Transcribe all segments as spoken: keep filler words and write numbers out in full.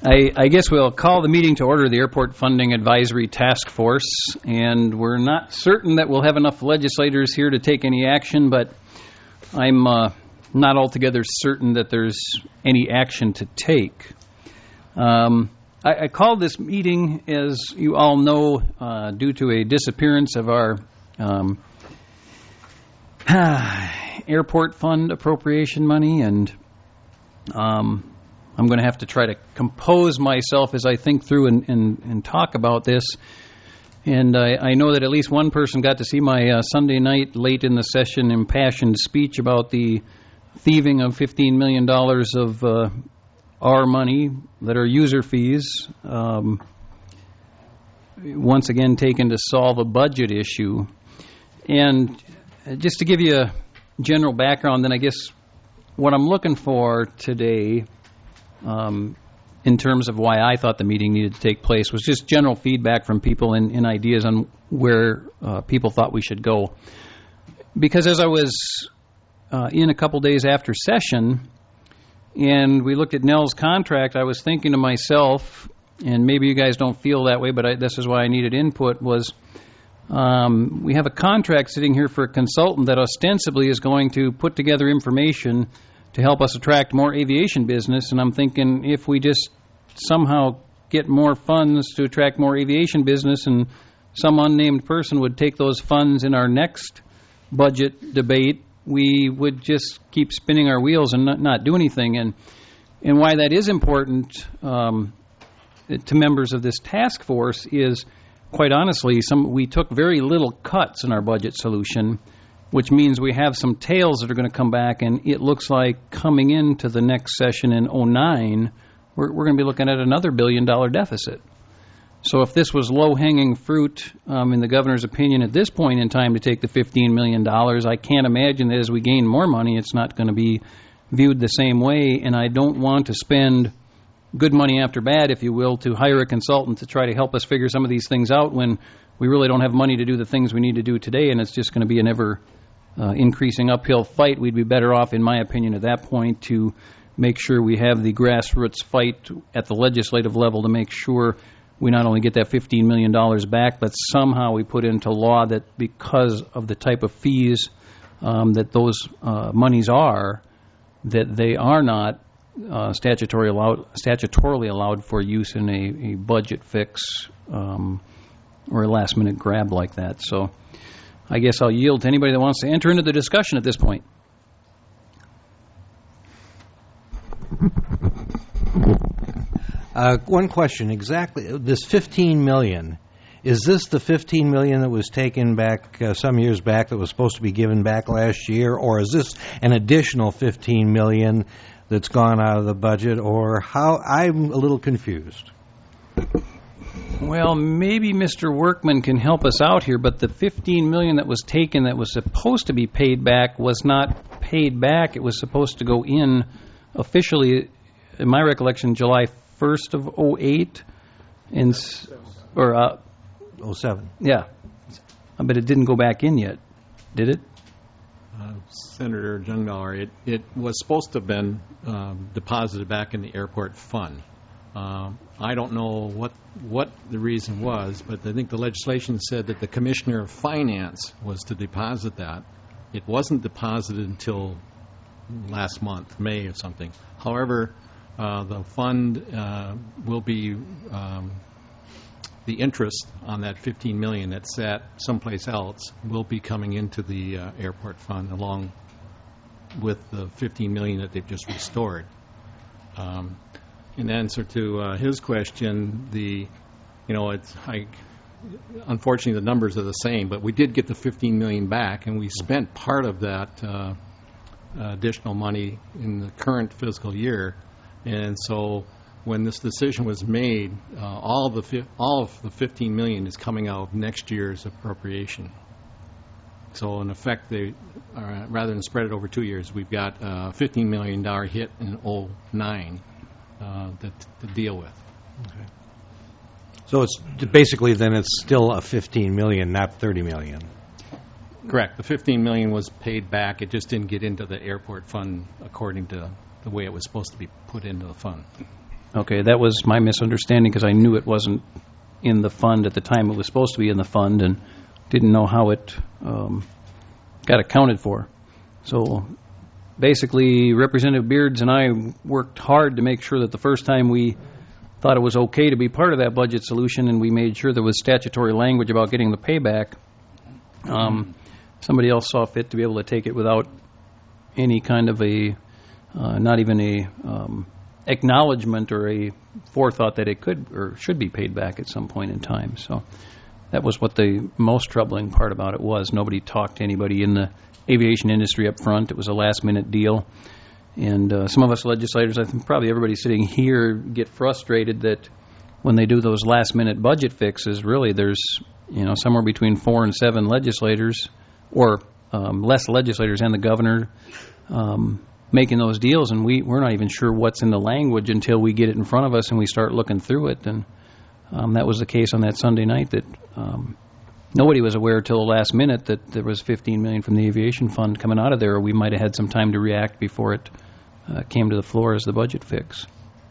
I, I guess we'll call the meeting to order, the Airport Funding Advisory Task Force, and we're not certain that we'll have enough legislators here to take any action, but I'm uh, not altogether certain that there's any action to take. Um, I, I called this meeting, as you all know, uh, due to a disappearance of our um, airport fund appropriation money, and um, I'm going to have to try to compose myself as I think through and, and, and talk about this. And I, I know that at least one person got to see my uh, Sunday night, late in the session, impassioned speech about the thieving of fifteen million dollars of uh, our money that are user fees, um, once again taken to solve a budget issue. And just to give you a general background, then I guess what I'm looking for today, Um, in terms of why I thought the meeting needed to take place, was just general feedback from people and, and ideas on where uh, people thought we should go. Because as I was uh, in a couple days after session, and we looked at Nell's contract, I was thinking to myself, and maybe you guys don't feel that way, but I, this is why I needed input, was um, we have a contract sitting here for a consultant that ostensibly is going to put together information to help us attract more aviation business, and I'm thinking if we just somehow get more funds to attract more aviation business, and some unnamed person would take those funds in our next budget debate, we would just keep spinning our wheels and not, not do anything. And and why that is important um, to members of this task force is, quite honestly, some we took very little cuts in our budget solution, which means we have some tails that are going to come back, and it looks like coming into the next session in oh nine, we're, we're going to be looking at another billion-dollar deficit. So if this was low-hanging fruit, um, in the governor's opinion at this point in time to take the fifteen million dollars, I can't imagine that as we gain more money, it's not going to be viewed the same way, and I don't want to spend good money after bad, if you will, to hire a consultant to try to help us figure some of these things out when we really don't have money to do the things we need to do today, and it's just going to be an ever Uh, increasing uphill fight. We'd be better off, in my opinion, at that point to make sure we have the grassroots fight at the legislative level to make sure we not only get that fifteen million dollars back, but somehow we put into law that because of the type of fees um, that those uh, monies are, that they are not uh, statutory allowed, statutorily allowed for use in a, a budget fix um, or a last-minute grab like that. So I guess I'll yield to anybody that wants to enter into the discussion at this point. Uh, one question, exactly, this fifteen million dollars, is this the fifteen million dollars that was taken back uh, some years back that was supposed to be given back last year, or is this an additional fifteen million dollars that's gone out of the budget, or how? I'm a little confused. Well, maybe Mister Workman can help us out here, but the fifteen million dollars that was taken that was supposed to be paid back was not paid back. It was supposed to go in officially, in my recollection, July first of oh eight, and, or uh, oh seven. Yeah, but it didn't go back in yet, did it? Uh, Senator Jungmauer, it, it was supposed to have been um, deposited back in the airport fund. Uh, I don't know what what the reason was, but I think the legislation said that the Commissioner of Finance was to deposit that. It wasn't deposited until last month, May or something. However, uh, the fund uh, will be, um, the interest on that fifteen million dollars that's sat someplace else will be coming into the uh, airport fund along with the fifteen million dollars that they've just restored. Um, In answer to uh, his question, the, you know, it's I, unfortunately the numbers are the same, but we did get the fifteen million dollars back, and we spent part of that uh, additional money in the current fiscal year. And so, when this decision was made, uh, all of the fi- all of the fifteen million dollars is coming out of next year's appropriation. So, in effect, they uh, rather than spread it over two years, we've got a fifteen million dollars hit in oh nine. Uh, that to deal with. Okay. So it's basically then it's still a fifteen million, not thirty million. Correct. The fifteen million was paid back. It just didn't get into the airport fund according to the way it was supposed to be put into the fund. Okay, that was my misunderstanding because I knew it wasn't in the fund at the time it was supposed to be in the fund and didn't know how it um, got accounted for. So basically, Representative Beards and I worked hard to make sure that the first time we thought it was okay to be part of that budget solution, and we made sure there was statutory language about getting the payback. Um, somebody else saw fit to be able to take it without any kind of a, uh, not even a um, acknowledgement or a forethought that it could or should be paid back at some point in time. So that was what the most troubling part about it was. Nobody talked to anybody in the aviation industry up front. It was a last-minute deal. And uh, some of us legislators, I think probably everybody sitting here, get frustrated that when they do those last-minute budget fixes, really there's, you know, somewhere between four and seven legislators, or um, less legislators and the governor um, making those deals, and we, we're not even sure what's in the language until we get it in front of us and we start looking through it. And um, that was the case on that Sunday night, that um, nobody was aware until the last minute that there was fifteen million dollars from the aviation fund coming out of there, or we might have had some time to react before it uh, came to the floor as the budget fix.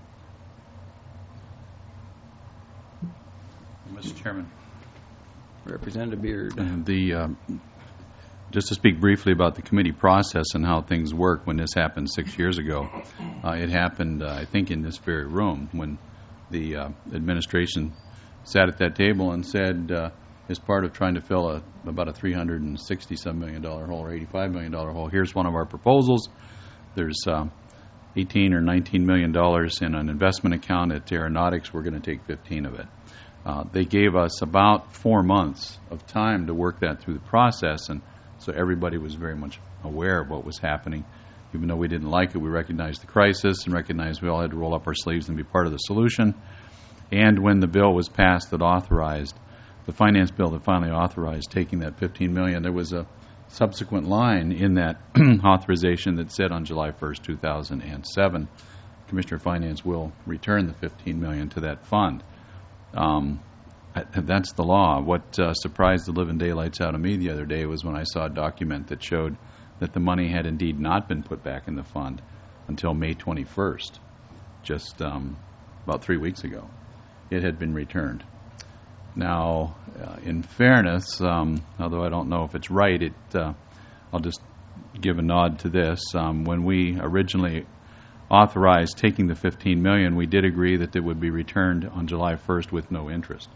Mister Chairman. Representative Beard. And the, uh, just to speak briefly about the committee process and how things work when this happened six years ago. Uh, it happened, uh, I think, in this very room when the uh, administration sat at that table and said, uh, as part of trying to fill a, about a three hundred sixty some million dollar hole or eighty-five million dollar hole, here's one of our proposals. There's uh, eighteen or nineteen million dollars in an investment account at Aeronautics. We're going to take fifteen of it. Uh, they gave us about four months of time to work that through the process, and so everybody was very much aware of what was happening. Even though we didn't like it, we recognized the crisis and recognized we all had to roll up our sleeves and be part of the solution. And when the bill was passed that authorized, the finance bill that finally authorized taking that fifteen million dollars, there was a subsequent line in that authorization that said on July first, two thousand seven, Commissioner of Finance will return the fifteen million dollars to that fund. Um, that's the law. What uh, surprised the living daylights out of me the other day was when I saw a document that showed that the money had indeed not been put back in the fund until May twenty-first, just um, about three weeks ago. It had been returned. Now, uh, in fairness, um, although I don't know if it's right, it uh, I'll just give a nod to this. Um, when we originally authorized taking the fifteen million dollars, we did agree that it would be returned on July first with no interest.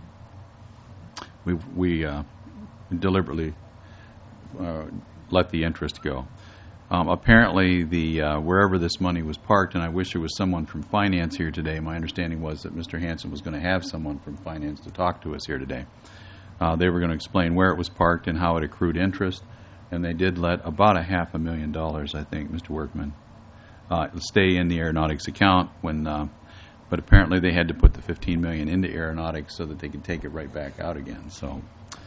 We, we uh, deliberately uh, let the interest go. Um, apparently, the uh, wherever this money was parked, and I wish there was someone from Finance here today. My understanding was that Mister Hansen was going to have someone from Finance to talk to us here today. Uh, they were going to explain where it was parked and how it accrued interest, and they did let about a half a million dollars, I think, Mister Workman, uh, stay in the Aeronautics account. When, uh, but apparently they had to put the fifteen million dollars into Aeronautics so that they could take it right back out again. So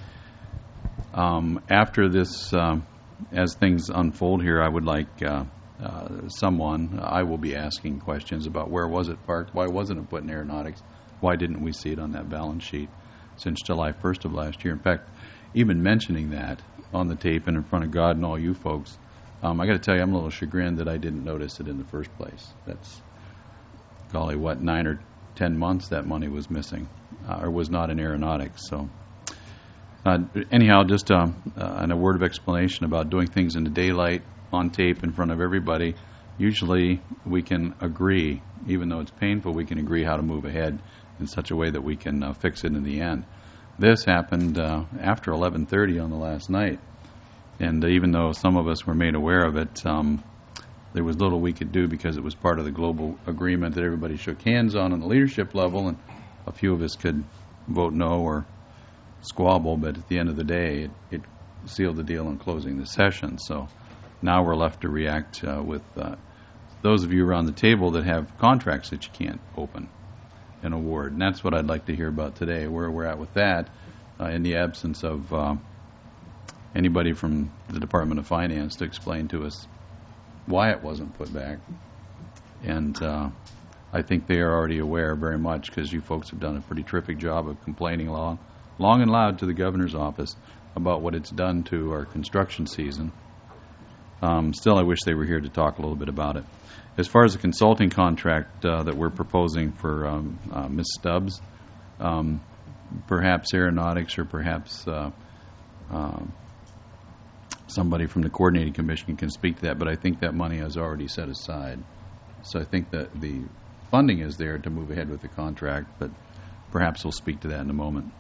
um, after this. Um, As things unfold here, I would like uh, uh, someone, I will be asking questions about where was it parked, why wasn't it put in Aeronautics, why didn't we see it on that balance sheet since July first of last year. In fact, even mentioning that on the tape and in front of God and all you folks, um, I got to tell you, I'm a little chagrined that I didn't notice it in the first place. That's, golly, what, nine or ten months that money was missing, uh, or was not in Aeronautics, so... Uh, anyhow, just um, uh, and a word of explanation about doing things in the daylight, on tape, in front of everybody. Usually we can agree, even though it's painful, we can agree how to move ahead in such a way that we can uh, fix it in the end. This happened uh, after eleven thirty on the last night, and uh, even though some of us were made aware of it, um, there was little we could do because it was part of the global agreement that everybody shook hands on on the leadership level, and a few of us could vote no or squabble, but at the end of the day, it, it sealed the deal on closing the session. So now we're left to react uh, with uh, those of you around the table that have contracts that you can't open and award. And that's what I'd like to hear about today, where we're at with that uh, in the absence of uh, anybody from the Department of Finance to explain to us why it wasn't put back. And uh, I think they are already aware very much because you folks have done a pretty terrific job of complaining along long and loud to the governor's office about what it's done to our construction season. Um, Still, I wish they were here to talk a little bit about it. As far as the consulting contract uh, that we're proposing for um, uh, Miz Stubbs, um, perhaps Aeronautics or perhaps uh, uh, somebody from the Coordinating Commission can speak to that, but I think that money is already set aside. So I think that the funding is there to move ahead with the contract, but perhaps we'll speak to that in a moment.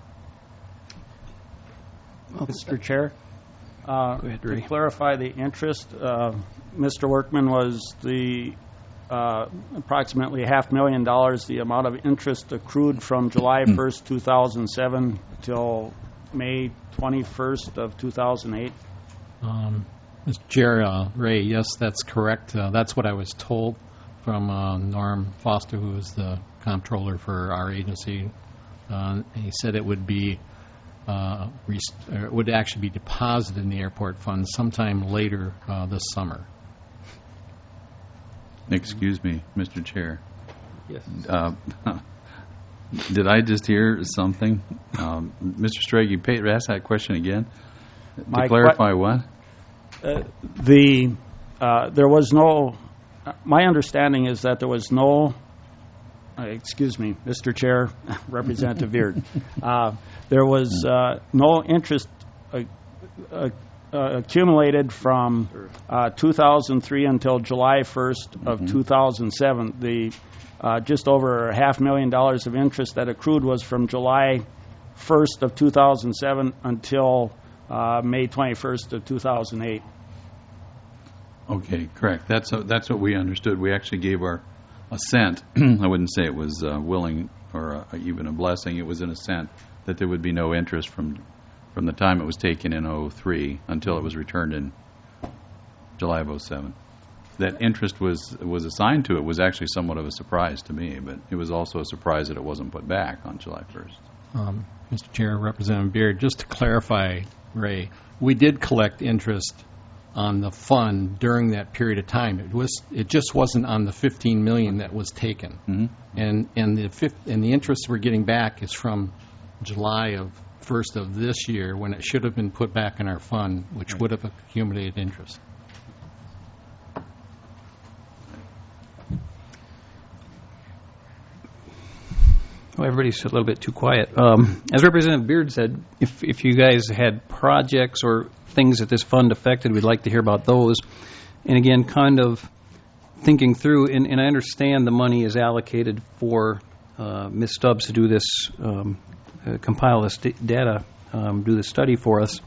Mister Chair, uh, ahead, to Ray. clarify the interest, uh, Mister Workman, was the uh, approximately half million dollars the amount of interest accrued from July first, two thousand seven till May twenty-first of two thousand eight? Um, Mister Chair, uh, Ray, yes, that's correct. Uh, that's what I was told from uh, Norm Foster, who is the comptroller for our agency. Uh, and he said it would be uh, rest- or it would actually be deposited in the airport fund sometime later uh, this summer. Excuse me, Mister Chair. Yes. Uh, did I just hear something? Um, Mister Strag, you paid, ask that question again? My to clarify que- what? Uh, the uh, there was no. Uh, my understanding is that there was no. Uh, excuse me, Mister Chair, Representative Beard. Uh, there was uh, no interest uh, uh, uh, accumulated from uh, two thousand three until July first of two thousand seven. The uh, just over a half million dollars of interest that accrued was from July first of two thousand seven until uh, May twenty-first of two thousand eight. Okay, correct. That's a, that's what we understood. We actually gave our assent. I wouldn't say it was uh, willing or uh, even a blessing. It was an assent that there would be no interest from from the time it was taken in oh three until it was returned in July of oh seven. That interest was was assigned to it was actually somewhat of a surprise to me, but it was also a surprise that it wasn't put back on July first. Um, Mister Chair, Representative Beard, just to clarify, Ray, we did collect interest on the fund during that period of time. It was it just wasn't on the fifteen million dollars that was taken, Mm-hmm. and and the fifth, and the interest we're getting back is from July of first of this year when it should have been put back in our fund, which would have accumulated interest. Well, everybody's a little bit too quiet. Um, as Representative Beard said, if if you guys had projects or things that this fund affected, we'd like to hear about those. And again, kind of thinking through, and, and I understand the money is allocated for uh, Miz Stubbs to do this, um, uh, compile this d- data, um, do this study for us.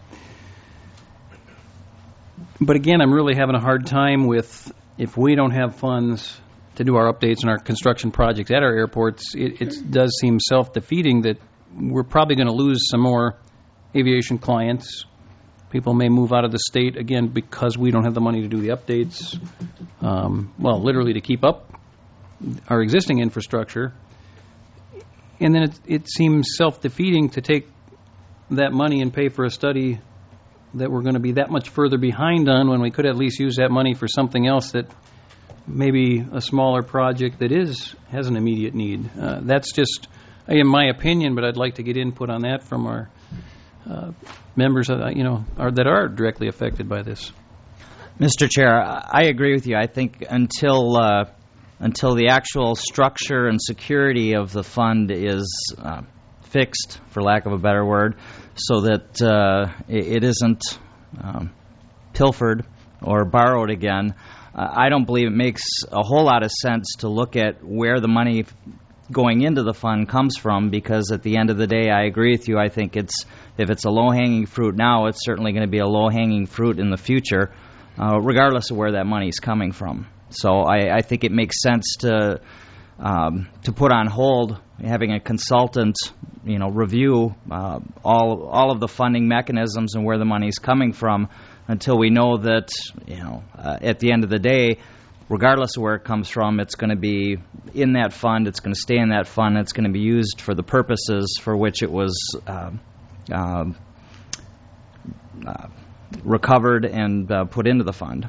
But again, I'm really having a hard time with if we don't have funds to do our updates and our construction projects at our airports, it, it does seem self-defeating that we're probably going to lose some more aviation clients. People may move out of the state, again, because we don't have the money to do the updates. Um, well, literally to keep up our existing infrastructure. And then it, it seems self-defeating to take that money and pay for a study that we're going to be that much further behind on when we could at least use that money for something else that maybe a smaller project that is has an immediate need. Uh, that's just, in my opinion, but I'd like to get input on that from our uh, members that, you know, are, that are directly affected by this. Mister Chair, I agree with you. I think until uh, until the actual structure and security of the fund is uh, fixed, for lack of a better word, so that uh, it, it isn't um, pilfered or borrowed again, uh, I don't believe it makes a whole lot of sense to look at where the money going into the fund comes from, because at the end of the day, I agree with you. I think it's if it's a low-hanging fruit now, it's certainly going to be a low-hanging fruit in the future, uh, regardless of where that money is coming from. So I, I think it makes sense to um, to put on hold having a consultant, you know, review uh, all all of the funding mechanisms and where the money is coming from until we know that, you know, uh, at the end of the day, regardless of where it comes from, it's going to be in that fund, it's going to stay in that fund, it's going to be used for the purposes for which it was uh, uh, uh, recovered and uh, put into the fund.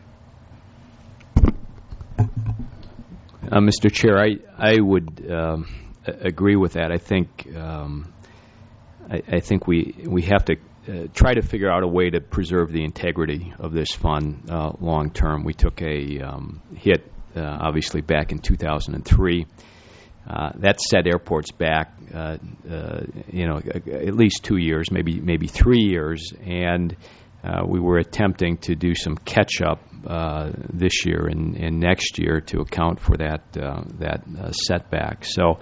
Uh, Mister Chair, I, I would um, a- agree with that. I think um, I, I think we we have to uh, try to figure out a way to preserve the integrity of this fund uh, long term. We took a um, hit, uh, obviously, back in two thousand three. Uh, that set airports back, uh, uh, you know, at least two years, maybe maybe three years, and uh, we were attempting to do some catch up uh, this year and, and next year to account for that uh, that uh, setback. So.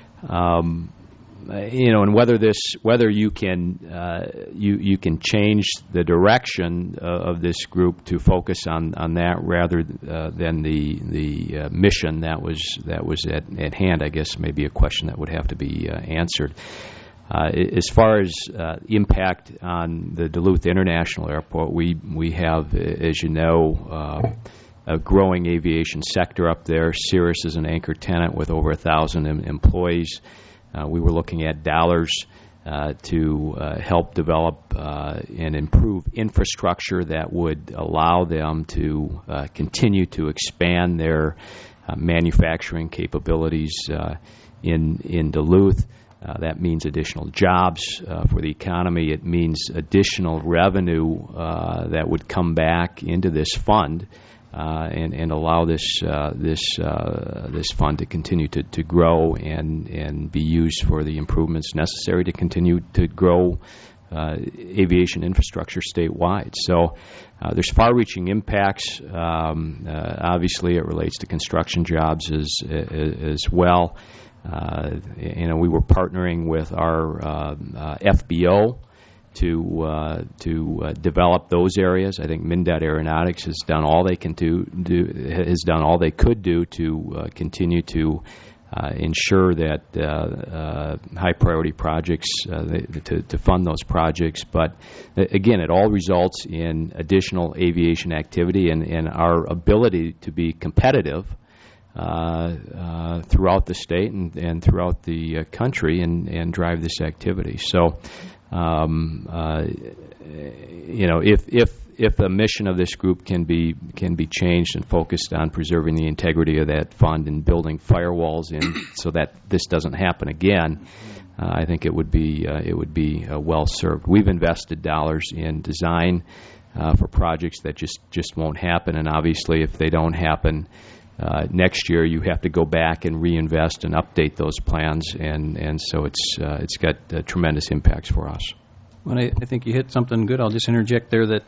Um, You know, and whether this, whether you can, uh, you you can change the direction uh, of this group to focus on, on that rather uh, than the the uh, mission that was that was at, at hand, I guess may be a question that would have to be uh, answered. Uh, as far as uh, impact on the Duluth International Airport, we we have, as you know, uh, a growing aviation sector up there. Cirrus is an anchor tenant with over a thousand em- employees. Uh, we were looking at dollars uh, to uh, help develop uh, and improve infrastructure that would allow them to uh, continue to expand their uh, manufacturing capabilities uh, in in Duluth. Uh, that means additional jobs uh, for the economy. It means additional revenue uh, that would come back into this fund. Uh, and, and allow this uh, this uh, this fund to continue to, to grow and, and be used for the improvements necessary to continue to grow uh, aviation infrastructure statewide. So uh, there's far-reaching impacts. Um, uh, obviously, it relates to construction jobs as as well. Uh, you know, we were partnering with our uh, uh, F B O to uh, to uh, develop those areas. I think Mindet Aeronautics has done all they can do, do has done all they could do to uh, continue to uh, ensure that uh, uh, high priority projects uh, they, to, to fund those projects. But again, it all results in additional aviation activity and, and our ability to be competitive Uh, uh, throughout the state and, and throughout the uh, country and, and drive this activity. So, um, uh, you know, if if if the mission of this group can be can be changed and focused on preserving the integrity of that fund and building firewalls in so that this doesn't happen again, uh, I think it would be uh, it would be uh, well served. We've invested dollars in design uh, for projects that just just won't happen, and obviously, if they don't happen. Uh, next year, you have to go back and reinvest and update those plans, and, and so it's uh, it's got uh, tremendous impacts for us. Well, I, I think you hit something good. I'll just interject there that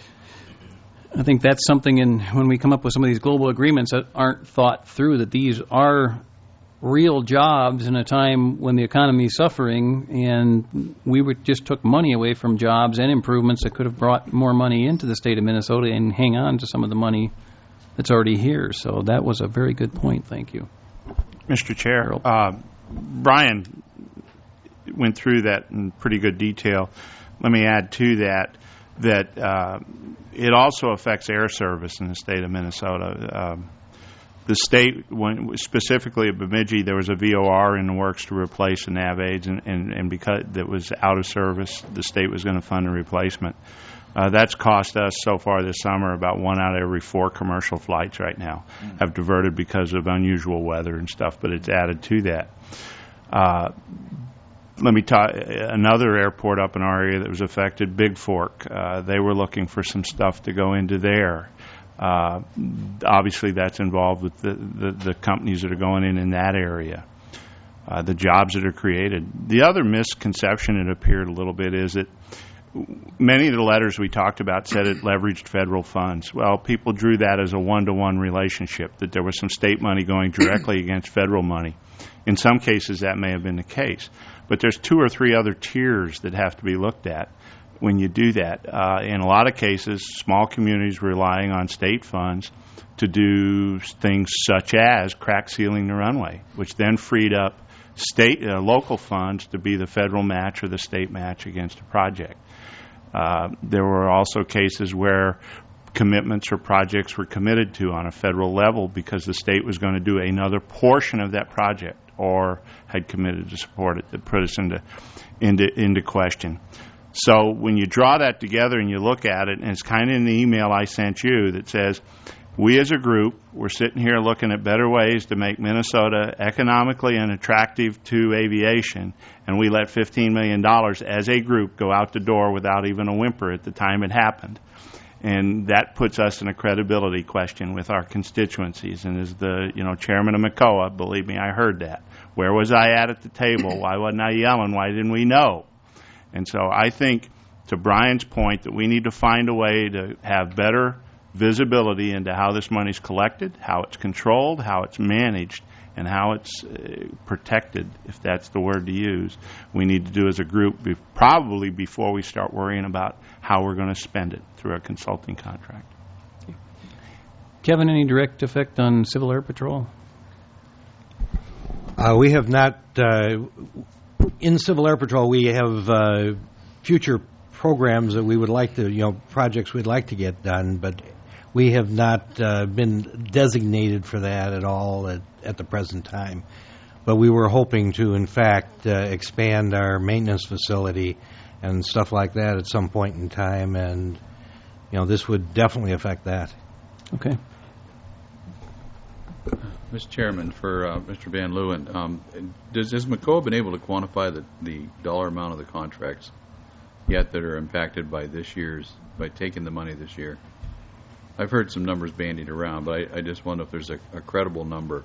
I think that's something in when we come up with some of these global agreements that aren't thought through, that these are real jobs in a time when the economy is suffering, and we would just took money away from jobs and improvements that could have brought more money into the state of Minnesota and hang on to some of the money that's already here. So that was a very good point. Thank you. Mister Chair, uh, Brian went through that in pretty good detail. Let me add to that that uh, it also affects air service in the state of Minnesota. Um, the state, when, specifically at Bemidji, there was a V O R in the works to replace the nav aids, and, and, and because that was out of service, the state was going to fund a replacement. Uh, that's cost us so far this summer about one out of every four commercial flights right now mm-hmm. have diverted because of unusual weather and stuff, but it's added to that. Uh, let me talk another airport up in our area that was affected, Big Fork. Uh, they were looking for some stuff to go into there. Uh, obviously, that's involved with the, the, the companies that are going in in that area, uh, the jobs that are created. The other misconception, it appeared a little bit, is that many of the letters we talked about said it leveraged federal funds. Well, people drew that as a one-to-one relationship, that there was some state money going directly against federal money. In some cases, that may have been the case. But there's two or three other tiers that have to be looked at when you do that. Uh, in a lot of cases, small communities relying on state funds to do things such as crack sealing the runway, which then freed up state uh, local funds to be the federal match or the state match against a project. Uh, there were also cases where commitments or projects were committed to on a federal level because the state was going to do another portion of that project or had committed to support it, that put us into, into, into question. So when you draw that together and you look at it, and it's kind of in the email I sent you that says, we as a group were sitting here looking at better ways to make Minnesota economically and attractive to aviation, and we let fifteen million dollars as a group go out the door without even a whimper at the time it happened. And that puts us in a credibility question with our constituencies. And as the you know chairman of M C O A, believe me, I heard that. Where was I at at the table? Why wasn't I yelling? Why didn't we know? And so I think, to Brian's point, that we need to find a way to have better visibility into how this money's collected, how it's controlled, how it's managed, and how it's uh, protected, if that's the word to use. We need to do as a group, be, probably before we start worrying about how we're going to spend it through a consulting contract. Kevin, any direct effect on Civil Air Patrol? Uh, we have not, uh, in Civil Air Patrol, we have uh, future programs that we would like to, you know, projects we'd like to get done, but we have not uh, been designated for that at all at, at the present time. But we were hoping to, in fact, uh, expand our maintenance facility and stuff like that at some point in time, and, you know, this would definitely affect that. Okay. Mister Chairman, for uh, Mister Van Leeuwen, um, does, has M C O A been able to quantify the, the dollar amount of the contracts yet that are impacted by this year's, by taking the money this year? I've heard some numbers bandied around, but I, I just wonder if there's a, a credible number.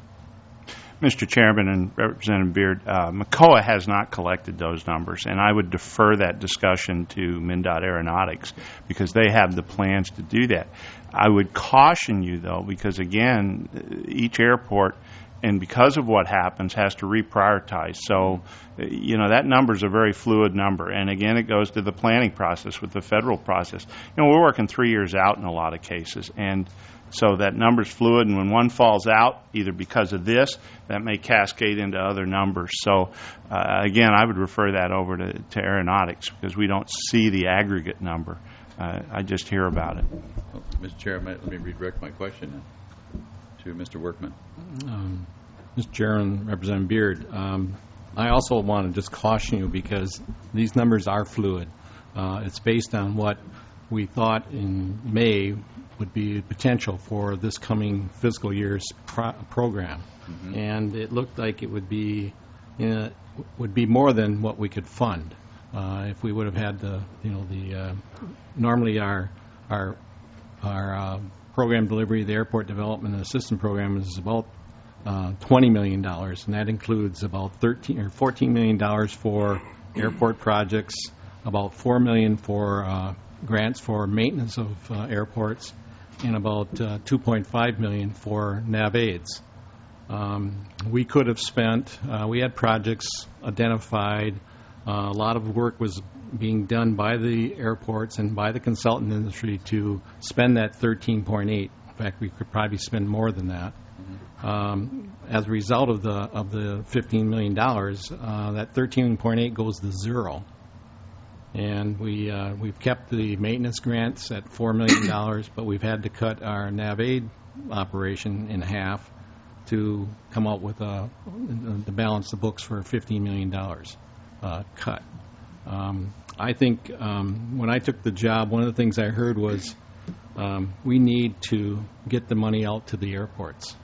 Mister Chairman and Representative Beard, uh, M C O A has not collected those numbers, and I would defer that discussion to MnDOT Aeronautics because they have the plans to do that. I would caution you, though, because, again, each airport, and because of what happens, has to reprioritize. So, you know, that number is a very fluid number. And, again, it goes to the planning process with the federal process. You know, we're working three years out in a lot of cases. And so that number's fluid. And when one falls out, either because of this, that may cascade into other numbers. So, uh, again, I would refer that over to, to aeronautics because we don't see the aggregate number. Uh, I just hear about it. Well, Mister Chair, let me redirect my question now to Mister Workman. Um, Mister Chairman, Representative Beard, um, I also want to just caution you because these numbers are fluid. Uh, it's based on what we thought in May would be potential for this coming fiscal year's pro program, mm-hmm. and it looked like it would be you know, would be more than what we could fund uh, if we would have had the you know the uh, normally our our our uh, program delivery, the airport development and assistance program is about uh, twenty million dollars, and that includes about thirteen or fourteen million dollars for airport projects, about four million dollars for uh, grants for maintenance of uh, airports, and about uh, two point five million dollars for nav aids. Um, we could have spent, uh, we had projects identified, uh, a lot of work was being done by the airports and by the consultant industry to spend that thirteen point eight. In fact, we could probably spend more than that. Mm-hmm. Um, as a result of the of the fifteen million dollars, uh, that thirteen point eight goes to zero. And we, uh, we've kept the maintenance grants at four million dollars, but we've had to cut our NavAid operation in half to come up with a, to balance the books for a fifteen million dollars uh, cut. Um, I think um, when I took the job, one of the things I heard was um, we need to get the money out to the airports.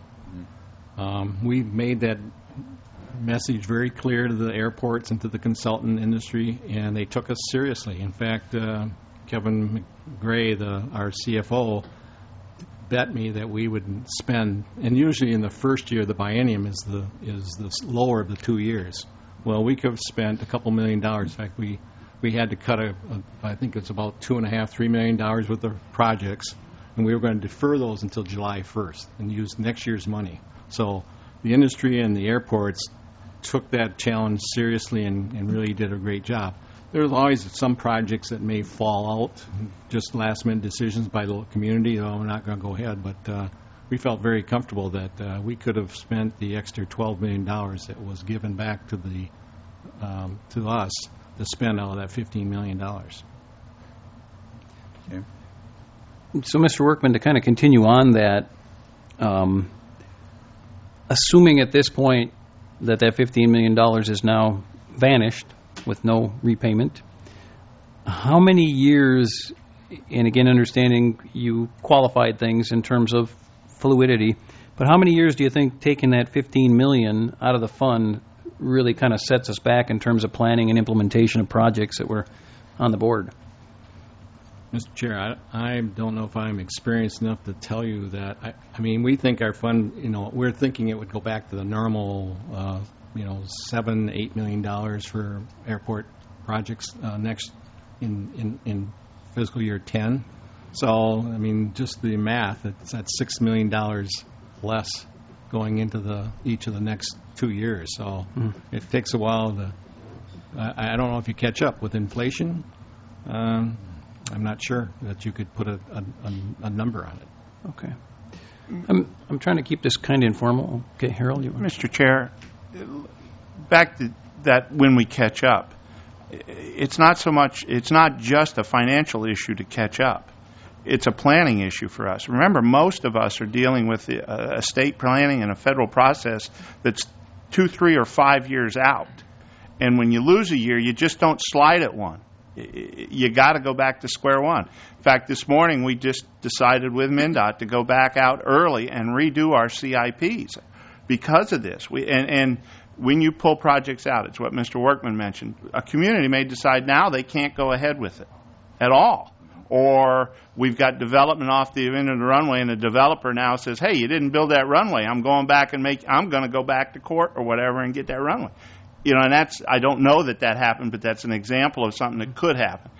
Um, we made that message very clear to the airports and to the consultant industry, and they took us seriously. In fact, uh, Kevin McGray, the, our C F O, bet me that we would spend, and usually in the first year, the biennium is the is the lower of the two years. Well, we could have spent a couple million dollars. In fact, we we had to cut a, a I think it's about two and a half, three million dollars worth of projects, and we were going to defer those until July first and use next year's money. So the industry and the airports took that challenge seriously and, and really did a great job. There's always some projects that may fall out, just last-minute decisions by the community. Oh, we're not going to go ahead, but uh, we felt very comfortable that uh, we could have spent the extra twelve million dollars that was given back to the um, to us to spend out of that fifteen million dollars. Okay. So, Mister Workman, to kind of continue on that, um, assuming at this point that that fifteen million dollars is now vanished with no repayment, how many years and again, understanding you qualified things in terms of fluidity, but how many years do you think taking that fifteen million dollars out of the fund really kind of sets us back in terms of planning and implementation of projects that were on the board? Mister Chair, I, I don't know if I'm experienced enough to tell you that. I, I mean, we think our fund, you know, we're thinking it would go back to the normal, uh, you know, seven, eight million dollars for airport projects uh, next in, in, in fiscal year ten. So, I mean, just the math, it's at six million dollars less going into the each of the next two years. So mm. it takes a while to, I, I don't know if you catch up with inflation. Um, I'm not sure that you could put a, a, a number on it. Okay. I'm I'm trying to keep this kind of informal. Okay, Harold, you want? Mister Chair, back to that when we catch up, it's not so much, it's not just a financial issue to catch up. It's a planning issue for us. Remember, most of us are dealing with a, a state planning and a federal process that's two, three, or five years out. And when you lose a year, you just don't slide at one. You got to go back to square one. In fact, this morning we just decided with MnDOT to go back out early and redo our C I Ps because of this. We and, and when you pull projects out, it's what Mister Workman mentioned. A community may decide now they can't go ahead with it at all. Or we've got development off the end of the runway, and the developer now says, "Hey, you didn't build that runway. I'm going back and make. I'm going to go back to court or whatever and get that runway." You know, and that's, I don't know that that happened, but that's an example of something that could happen.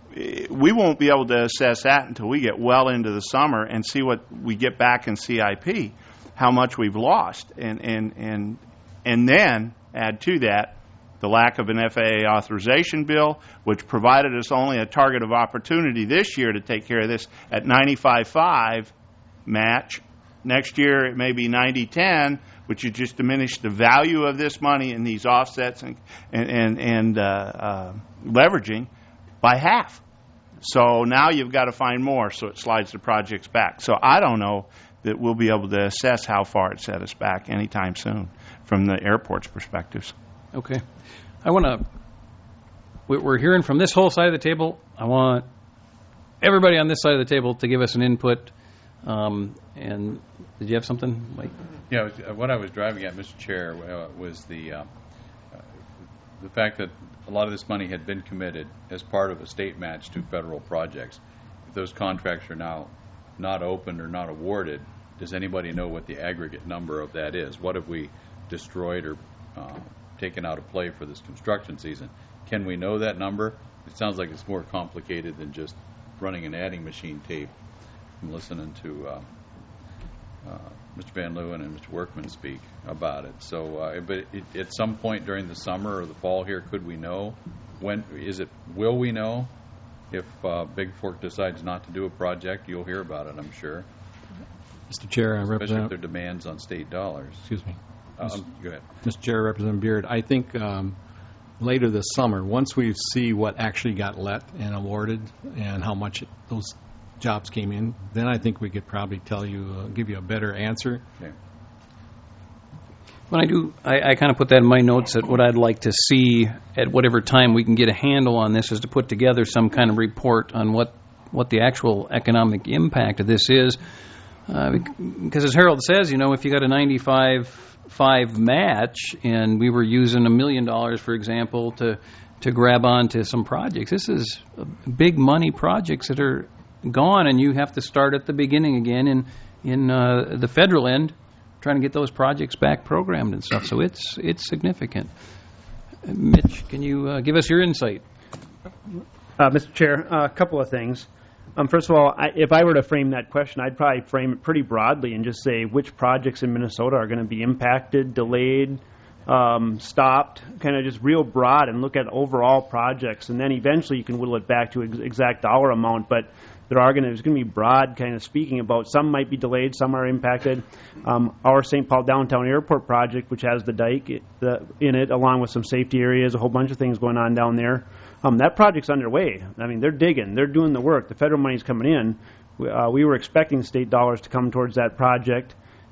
We won't be able to assess that until we get well into the summer and see what we get back in C I P, how much we've lost. And, and, and, and then add to that the lack of an F A A authorization bill, which provided us only a target of opportunity this year to take care of this at ninety-five five match. Next year it may be ninety ten, which would just diminish the value of this money and these offsets and and and, and uh, uh, leveraging by half. So now you've got to find more, so it slides the projects back. So I don't know that we'll be able to assess how far it set us back anytime soon from the airport's perspectives. Okay. I want to, we're hearing from this whole side of the table. I want everybody on this side of the table to give us an input. Um, and did you have something, Mike? Yeah, what I was driving at, Mister Chair, uh, was the uh, uh, the fact that a lot of this money had been committed as part of a state match to federal projects. If those contracts are now not opened or not awarded, does anybody know what the aggregate number of that is? What have we destroyed or uh, taken out of play for this construction season? Can we know that number? It sounds like it's more complicated than just running an adding machine tape. I'm listening to uh, uh, Mister Van Leeuwen and Mister Workman speak about it. So, uh, but it, at some point during the summer or the fall here, could we know? When is it? Will we know if uh, Big Fork decides not to do a project? You'll hear about it, I'm sure. Mister Chair, I especially represent. if there are demands on state dollars. Excuse me. Um, go ahead, Mister Chair, Representative Beard. I think um, later this summer, once we see what actually got let and awarded and how much it, those jobs came in, then I think we could probably tell you, uh, give you a better answer. Okay. When I do, I, I kind of put that in my notes that what I'd like to see at whatever time we can get a handle on this is to put together some kind of report on what, what the actual economic impact of this is. Uh, because as Harold says, you know, if you got a ninety-five five match and we were using a million dollars, for example, to, to grab onto some projects, this is big money projects that are gone, and you have to start at the beginning again in in uh, the federal end, trying to get those projects back programmed and stuff. So it's it's significant. Mitch, can you uh, give us your insight? Uh, Mister Chair, uh, a couple of things. Um, first of all, I, if I were to frame that question, I'd probably frame it pretty broadly and just say which projects in Minnesota are going to be impacted, delayed, um, stopped, kind of just real broad, and look at overall projects. And then eventually you can whittle it back to ex- exact dollar amount. But there are going to, there's going to be broad kind of speaking about, some might be delayed, some are impacted. Um, our Saint Paul Downtown Airport project, which has the dike it, the, in it, along with some safety areas, a whole bunch of things going on down there. Um, that project's underway. I mean, they're digging. They're doing the work. The federal money's coming in. We, uh, we were expecting state dollars to come towards that project.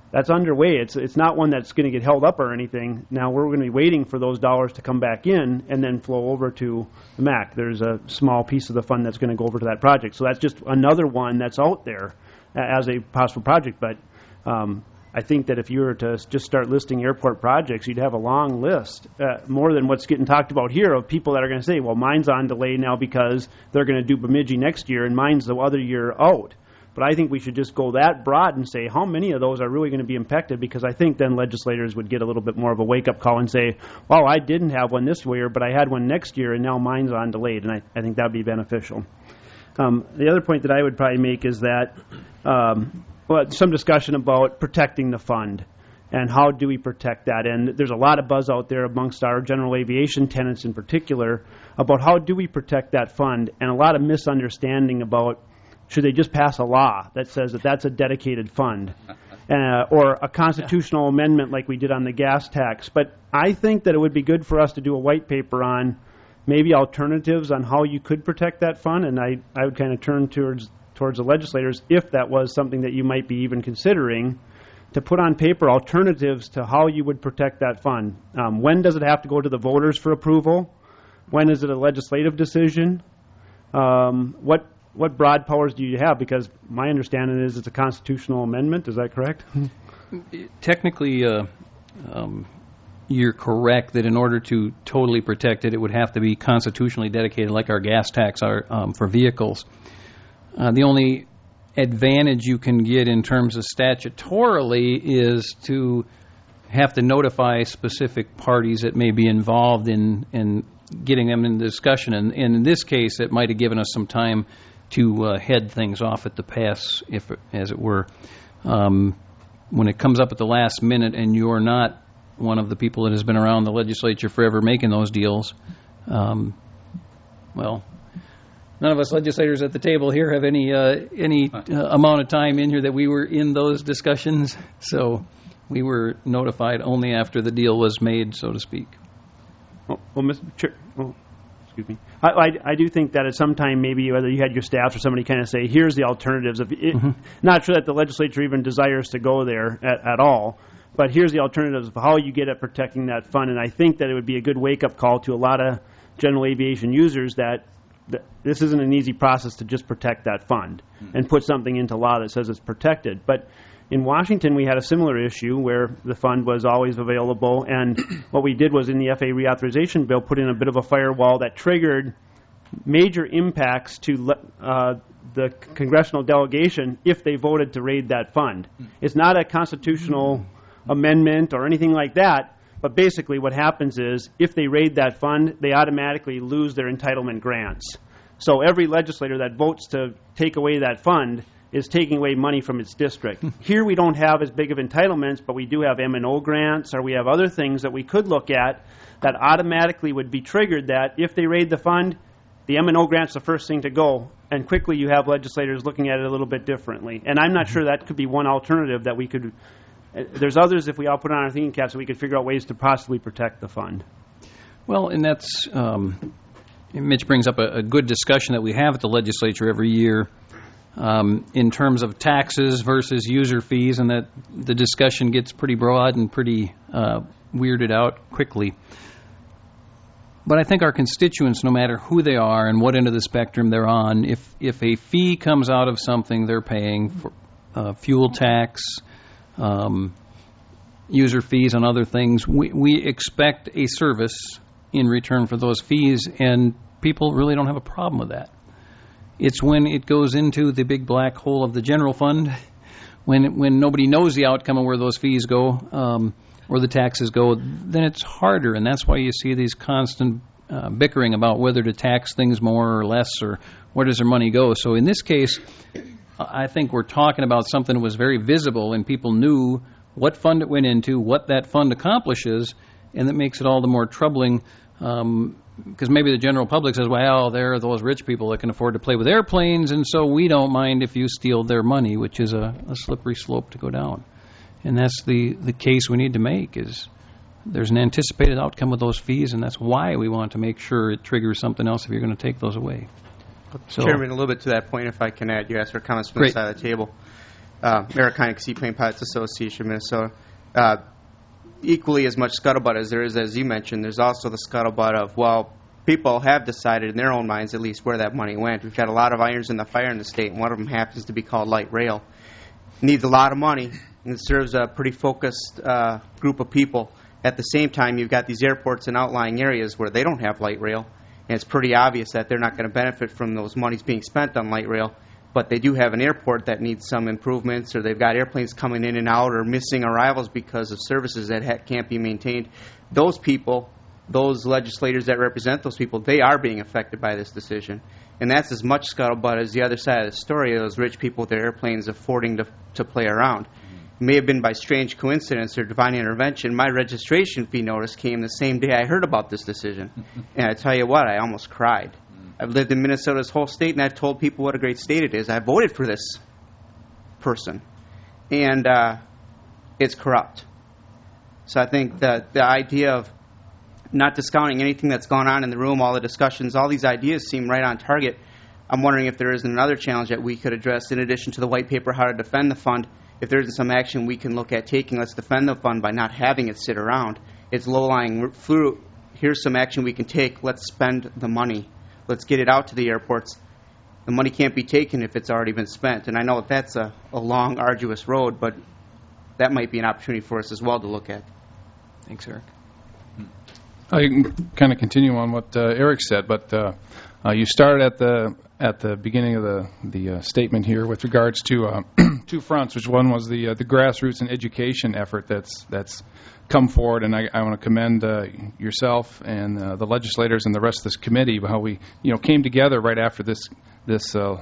that's underway. It's it's not one that's going to get held up or anything. Now we're going to be waiting for those dollars to come back in and then flow over to the M A C. There's a small piece of the fund that's going to go over to that project. So that's just another one that's out there as a possible project. But um, I think that if you were to just start listing airport projects, you'd have a long list, uh, more than what's getting talked about here, of people that are going to say, well, mine's on delay now because they're going to do Bemidji next year and mine's the other year out. But I think we should just go that broad and say how many of those are really going to be impacted, because I think then legislators would get a little bit more of a wake-up call and say, well, I didn't have one this year, but I had one next year, and now mine's on delayed, and I, I think that would be beneficial. Um, the other point that I would probably make is that um, well, some discussion about protecting the fund and how do we protect that. And there's a lot of buzz out there amongst our general aviation tenants in particular about how do we protect that fund, and a lot of misunderstanding about should they just pass a law that says that that's a dedicated fund uh, or a constitutional amendment like we did on the gas tax. But I think that it would be good for us to do a white paper on maybe alternatives on how you could protect that fund, and I, I would kind of turn towards towards the legislators, if that was something that you might be even considering, to put on paper alternatives to how you would protect that fund. Um, when does it have to go to the voters for approval? When is it a legislative decision? Um, what what broad powers do you have? Because my understanding is it's a constitutional amendment. Is that correct? Technically, uh, um, you're correct that in order to totally protect it, it would have to be constitutionally dedicated, like our gas tax are um, for vehicles. Uh, the only advantage you can get in terms of statutorily is to have to notify specific parties that may be involved in, in getting them in the discussion. And, and in this case, it might have given us some time to uh, head things off at the pass, if as it were. Um, when it comes up at the last minute and you're not one of the people that has been around the legislature forever making those deals, um, well, none of us legislators at the table here have any uh, any uh, amount of time in here that we were in those discussions. So we were notified only after the deal was made, so to speak. Well, well Mister Chair, well, excuse me. I, I, I do think that at some time maybe whether you had your staff or somebody kind of say, here's the alternatives. Of it, mm-hmm. Not sure that the legislature even desires to go there at, at all, but here's the alternatives of how you get at protecting that fund. And I think that it would be a good wake-up call to a lot of general aviation users that this isn't an easy process to just protect that fund mm-hmm. and put something into law that says it's protected. But in Washington, we had a similar issue where the fund was always available, and what we did was in the F A A reauthorization bill put in a bit of a firewall that triggered major impacts to uh, the congressional delegation if they voted to raid that fund. Mm-hmm. It's not a constitutional mm-hmm. amendment or anything like that. But basically what happens is if they raid that fund, they automatically lose their entitlement grants. So every legislator that votes to take away that fund is taking away money from its district. Here we don't have as big of entitlements, but we do have M and O grants, or we have other things that we could look at that automatically would be triggered that if they raid the fund, the M and O grant's the first thing to go, and quickly you have legislators looking at it a little bit differently. And I'm not sure that could be one alternative that we could. There's others, if we all put on our thinking caps, so we could figure out ways to possibly protect the fund. Well, and that's, um, Mitch brings up a, a good discussion that we have at the legislature every year um, in terms of taxes versus user fees, and that the discussion gets pretty broad and pretty uh, weirded out quickly. But I think our constituents, no matter who they are and what end of the spectrum they're on, if, if a fee comes out of something they're paying, for uh, fuel tax, Um, user fees and other things, we, we expect a service in return for those fees, and people really don't have a problem with that. It's when it goes into the big black hole of the general fund, when when nobody knows the outcome of where those fees go um, or the taxes go, then it's harder, and that's why you see these constant uh, bickering about whether to tax things more or less, or where does their money go. So in this case, I think we're talking about something that was very visible and people knew what fund it went into, what that fund accomplishes, and that makes it all the more troubling um, because maybe the general public says, well, there are those rich people that can afford to play with airplanes, and so we don't mind if you steal their money, which is a, a slippery slope to go down. And that's the, the case we need to make, is there's an anticipated outcome with those fees, and that's why we want to make sure it triggers something else if you're going to take those away. So, Chairman, a little bit to that point, if I can add, you asked for comments from Great. the side of the table. uh, Americana Seaplane Pilots Association of Minnesota. Uh, equally as much scuttlebutt as there is, as you mentioned, there's also the scuttlebutt of, well, people have decided in their own minds at least where that money went. We've got a lot of irons in the fire in the state, and one of them happens to be called light rail. Needs a lot of money, and it serves a pretty focused uh, group of people. At the same time, you've got these airports in outlying areas where they don't have light rail, and it's pretty obvious that they're not going to benefit from those monies being spent on light rail. But they do have an airport that needs some improvements, or they've got airplanes coming in and out or missing arrivals because of services that ha- can't be maintained. Those people, those legislators that represent those people, they are being affected by this decision. And that's as much scuttlebutt as the other side of the story of those rich people with their airplanes affording to, to play around. It may have been by strange coincidence or divine intervention. My registration fee notice came the same day I heard about this decision. And I tell you what, I almost cried. I've lived in Minnesota's whole state, and I've told people what a great state it is. I voted for this person. And uh, it's corrupt. So I think that the idea of not discounting anything that's gone on in the room, all the discussions, all these ideas seem right on target. I'm wondering if there isn't another challenge that we could address in addition to the white paper, how to defend the fund. If there isn't some action we can look at taking, let's defend the fund by not having it sit around. It's low-lying fruit. Here's some action we can take. Let's spend the money. Let's get it out to the airports. The money can't be taken if it's already been spent. And I know that's a, a long, arduous road, but that might be an opportunity for us as well to look at. Thanks, Eric. I can kind of continue on what uh, Eric said, but uh, uh, you started at the at the beginning of the the uh, statement here with regards to uh, two fronts, which one was the uh, the grassroots and education effort that's that's come forward, and I, I want to commend uh, yourself and uh, the legislators and the rest of this committee how we you know came together right after this this uh,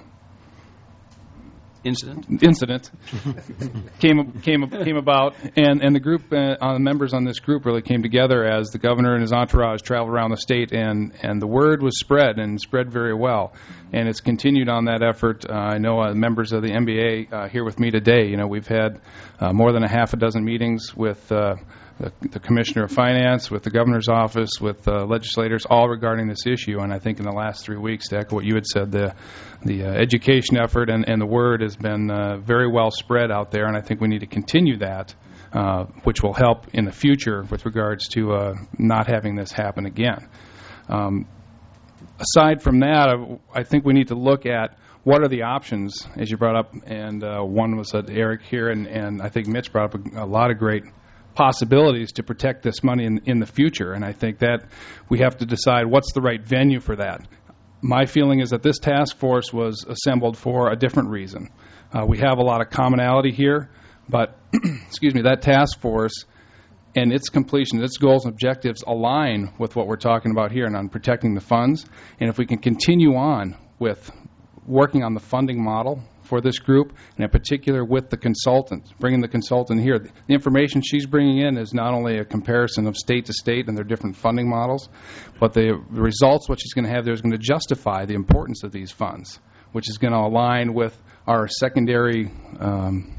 incident incident came came came about, and and the group uh, uh, members on this group really came together as the governor and his entourage traveled around the state, and and the word was spread and spread very well, and it's continued on that effort. Uh, I know uh, members of the M B A uh, here with me today. You know, we've had uh, more than a half a dozen meetings with Uh, The, the Commissioner of Finance, with the Governor's Office, with uh, legislators, all regarding this issue. And I think in the last three weeks, to echo what you had said, the the uh, education effort and, and the word has been uh, very well spread out there, and I think we need to continue that, uh, which will help in the future with regards to uh, not having this happen again. Um, aside from that, I, I think we need to look at what are the options, as you brought up, and uh, one was uh, Eric here, and, and I think Mitch brought up a, a lot of great possibilities to protect this money in, in the future, and I think that we have to decide what's the right venue for that. My feeling is that this task force was assembled for a different reason. Uh, we have a lot of commonality here, but excuse me, that task force and its completion, its goals and objectives align with what we're talking about here and on protecting the funds. And if we can continue on with working on the funding model for this group, and in particular with the consultant, bringing the consultant here. The information she's bringing in is not only a comparison of state to state and their different funding models, but the results, what she's going to have there is going to justify the importance of these funds, which is going to align with our secondary, um,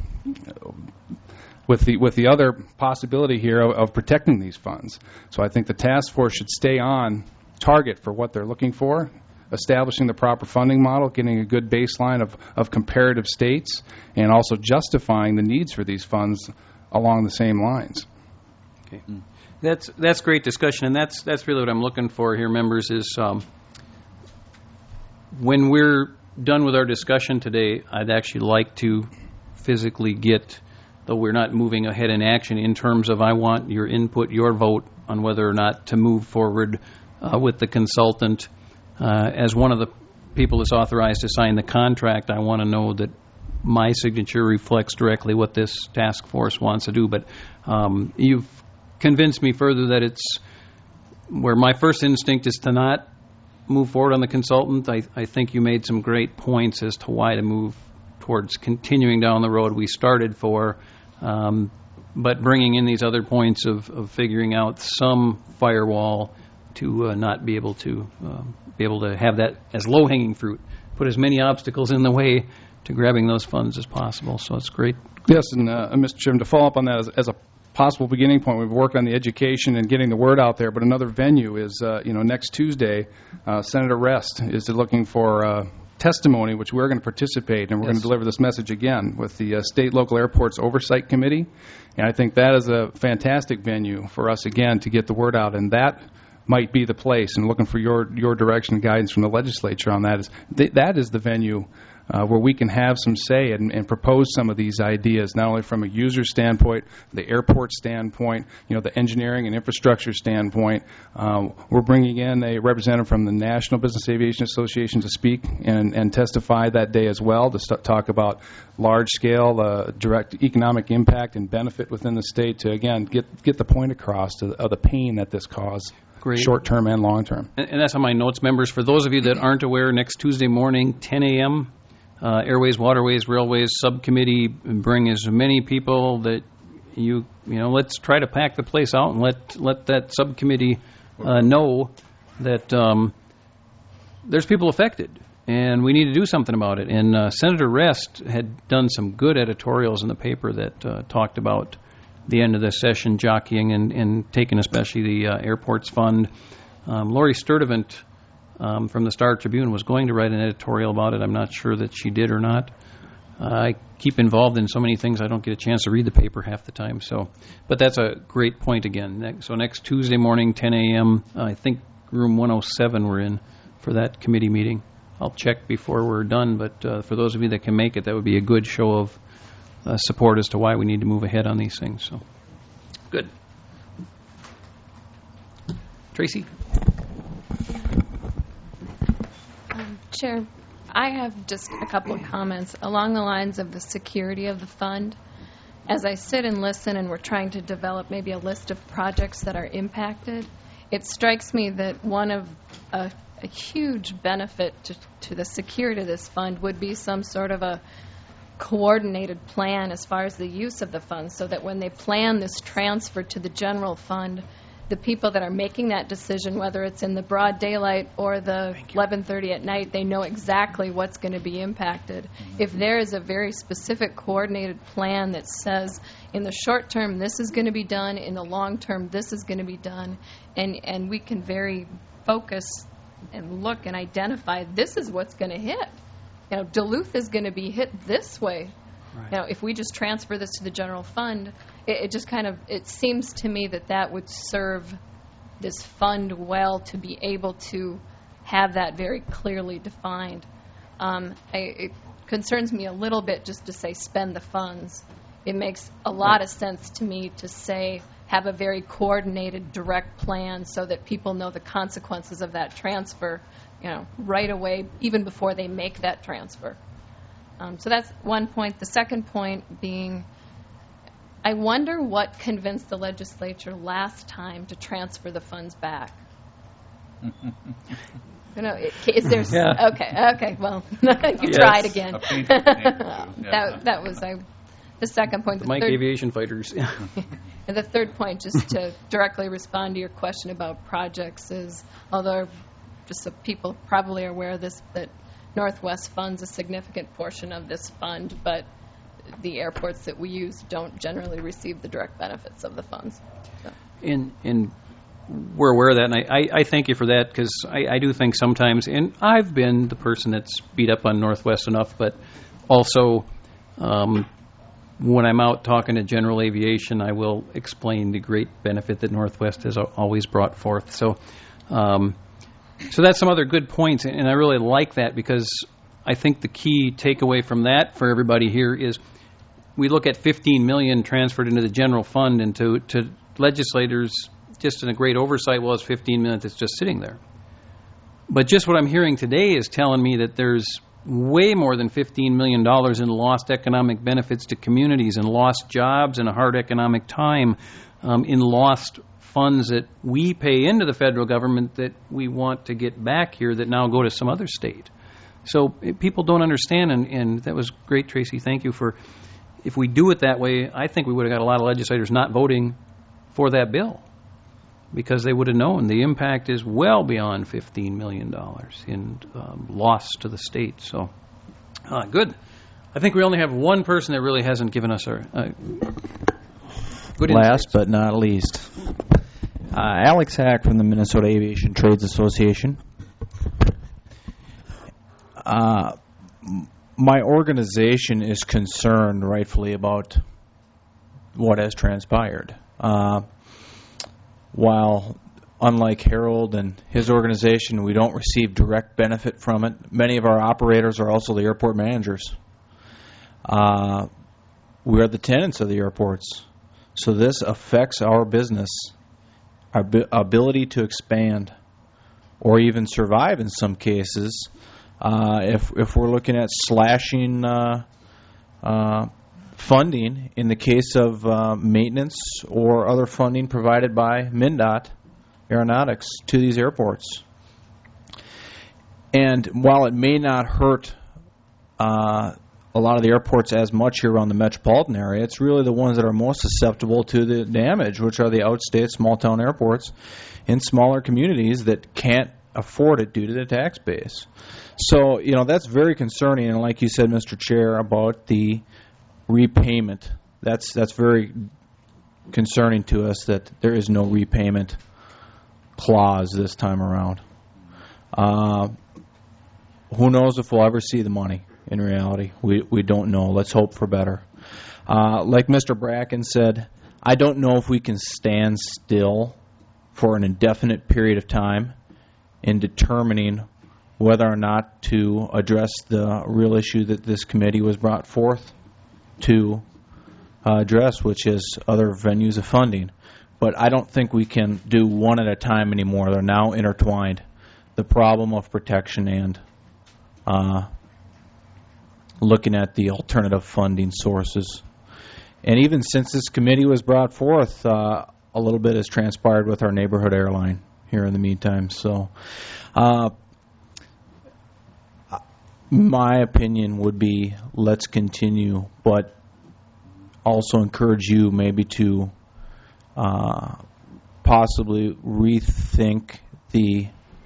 with the with the other possibility here of, of protecting these funds. So I think the task force should stay on target for what they're looking for, establishing the proper funding model, getting a good baseline of, of comparative states, and also justifying the needs for these funds along the same lines. Okay. That's that's great discussion, and that's that's really what I'm looking for here, members, is um, when we're done with our discussion today, I'd actually like to physically get, though we're not moving ahead in action, in terms of I want your input, your vote on whether or not to move forward uh, with the consultant. Uh, as one of the people that's authorized to sign the contract, I want to know that my signature reflects directly what this task force wants to do. But um, you've convinced me further that it's where my first instinct is to not move forward on the consultant. I, I think you made some great points as to why to move towards continuing down the road we started for, um, but bringing in these other points of, of figuring out some firewall to uh, not be able to uh, be able to have that as low-hanging fruit, put as many obstacles in the way to grabbing those funds as possible. So it's great. Yes, and uh, Mister Chairman, to follow up on that as, as a possible beginning point, we've worked on the education and getting the word out there, but another venue is, uh, you know, next Tuesday, uh, Senator Rest is looking for uh, testimony, which we're going to participate, and we're Yes. going to deliver this message again with the uh, State Local Airports Oversight Committee. And I think that is a fantastic venue for us, again, to get the word out. And that might be the place, and looking for your, your direction and guidance from the legislature on that, is th- that is the venue uh, where we can have some say and, and propose some of these ideas, not only from a user standpoint, the airport standpoint, you know, the engineering and infrastructure standpoint. Um, we're bringing in a representative from the National Business Aviation Association to speak and, and testify that day as well, to st- talk about large-scale uh, direct economic impact and benefit within the state to, again, get get the point across to the, of the pain that this caused. Great. Short-term and long-term. And, and that's on my notes, members. For those of you that aren't aware, next Tuesday morning, ten a.m., uh, Airways, Waterways, Railways Subcommittee, bring as many people that you, you know, let's try to pack the place out and let, let that subcommittee uh, know that um, there's people affected, and we need to do something about it. And uh, Senator Rest had done some good editorials in the paper that uh, talked about the end of the session jockeying and, and taking especially the uh, airports fund. Um, Lori Sturdivant um, from the Star Tribune was going to write an editorial about it. I'm not sure that she did or not. Uh, I keep involved in so many things I don't get a chance to read the paper half the time. So, but that's a great point again. Next, so next Tuesday morning, ten a.m., uh, I think room one oh seven we're in for that committee meeting. I'll check before we're done, but uh, for those of you that can make it, that would be a good show of Uh, support as to why we need to move ahead on these things. So, good. Tracy? Um, Chair, I have just a couple of comments along the lines of the security of the fund. As I sit and listen and we're trying to develop maybe a list of projects that are impacted, it strikes me that one of a, a huge benefit to, to the security of this fund would be some sort of a coordinated plan as far as the use of the funds, so that when they plan this transfer to the general fund, the people that are making that decision, whether it's in the broad daylight or the eleven thirty at night, they know exactly what's going to be impacted. Mm-hmm. If there is a very specific coordinated plan that says in the short term this is going to be done, in the long term this is going to be done, and, and we can very focus and look and identify this is what's going to hit. You know, Duluth is going to be hit this way. Right. You know, if we just transfer this to the general fund, it, it just kind of, it seems to me that that would serve this fund well to be able to have that very clearly defined. Um, I, it concerns me a little bit just to say spend the funds. It makes a lot of sense to me to say have a very coordinated, direct plan so that people know the consequences of that transfer, you know, right away, even before they make that transfer. Um, so that's one point. The second point being, I wonder what convinced the legislature last time to transfer the funds back. You know, is there? Yeah. Okay, okay. Well, you yes. tried again. A painful thing to do. Yeah. that that was I, the second point. The The Mike third, Aviation Fighters. and the third point, just to directly respond to your question about projects, is although just so people probably are aware of this, that Northwest funds a significant portion of this fund, but the airports that we use don't generally receive the direct benefits of the funds. So. And, and we're aware of that, and I, I, I thank you for that, because I, I do think sometimes, and I've been the person that's beat up on Northwest enough, but also um, when I'm out talking to general aviation, I will explain the great benefit that Northwest has always brought forth. So um, so that's some other good points, and I really like that, because I think the key takeaway from that for everybody here is we look at fifteen million dollars transferred into the general fund, and to, to legislators, just in a great oversight, well, it's fifteen million dollars that's just sitting there. But just what I'm hearing today is telling me that there's way more than fifteen million dollars in lost economic benefits to communities, and lost jobs, and a hard economic time, um, in lost funds that we pay into the federal government that we want to get back here that now go to some other state. So people don't understand, and, and that was great, Tracy. Thank you for, if we do it that way, I think we would have got a lot of legislators not voting for that bill, because they would have known the impact is well beyond fifteen million dollars in um, loss to the state. So, uh, good. I think we only have one person that really hasn't given us our uh, good Last insights. but not least, uh, Alex Hack from the Minnesota Aviation Trades Association. uh, my organization is concerned, rightfully, about what has transpired. Uh, while, unlike Harold and his organization, we don't receive direct benefit from it, many of our operators are also the airport managers. Uh, we are the tenants of the airports. So this affects our business, our bi- ability to expand, or even survive in some cases. Uh, if if we're looking at slashing uh, uh, funding in the case of uh, maintenance or other funding provided by MnDOT Aeronautics to these airports. And while it may not hurt uh, a lot of the airports as much here around the metropolitan area, it's really the ones that are most susceptible to the damage, which are the outstate small-town airports in smaller communities that can't afford it due to the tax base. So, you know, that's very concerning, and like you said, Mister Chair, about the repayment. That's that's very concerning to us that there is no repayment clause this time around. Uh, who knows if we'll ever see the money in reality? We we don't know. Let's hope for better. Uh, like Mister Bracken said, I don't know if we can stand still for an indefinite period of time in determining whether or not to address the real issue that this committee was brought forth to uh, address, which is other venues of funding. But I don't think we can do one at a time anymore. They're now intertwined. The problem of protection and uh, looking at the alternative funding sources. And even since this committee was brought forth, uh, a little bit has transpired with our neighborhood airline here in the meantime. So uh, my opinion would be let's continue, but also encourage you maybe to uh, possibly rethink the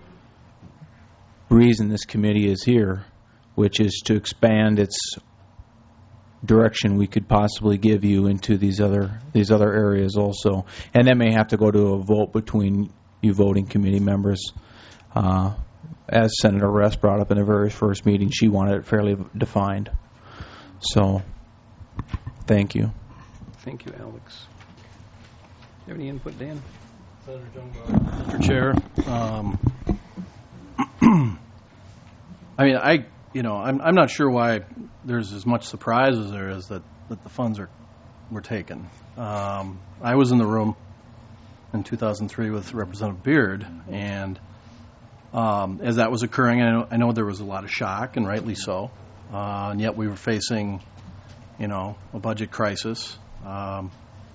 reason this committee is here, which is to expand its direction we could possibly give you into these other these other areas also. And that may have to go to a vote between you voting committee members. Uh, as Senator Rest brought up in the very first meeting, she wanted it fairly defined. So, thank you. Thank you, Alex. Do you have any input, Dan? Senator Jungbar. Mister Chair, um, I mean, I, you know, I'm I'm not sure why there's as much surprise as there is that, that the funds are were taken. Um, I was in the room in two thousand three with Representative Beard, and um, as that was occurring, I know, I know there was a lot of shock, and rightly so, uh, and yet we were facing, you know, a budget crisis, um,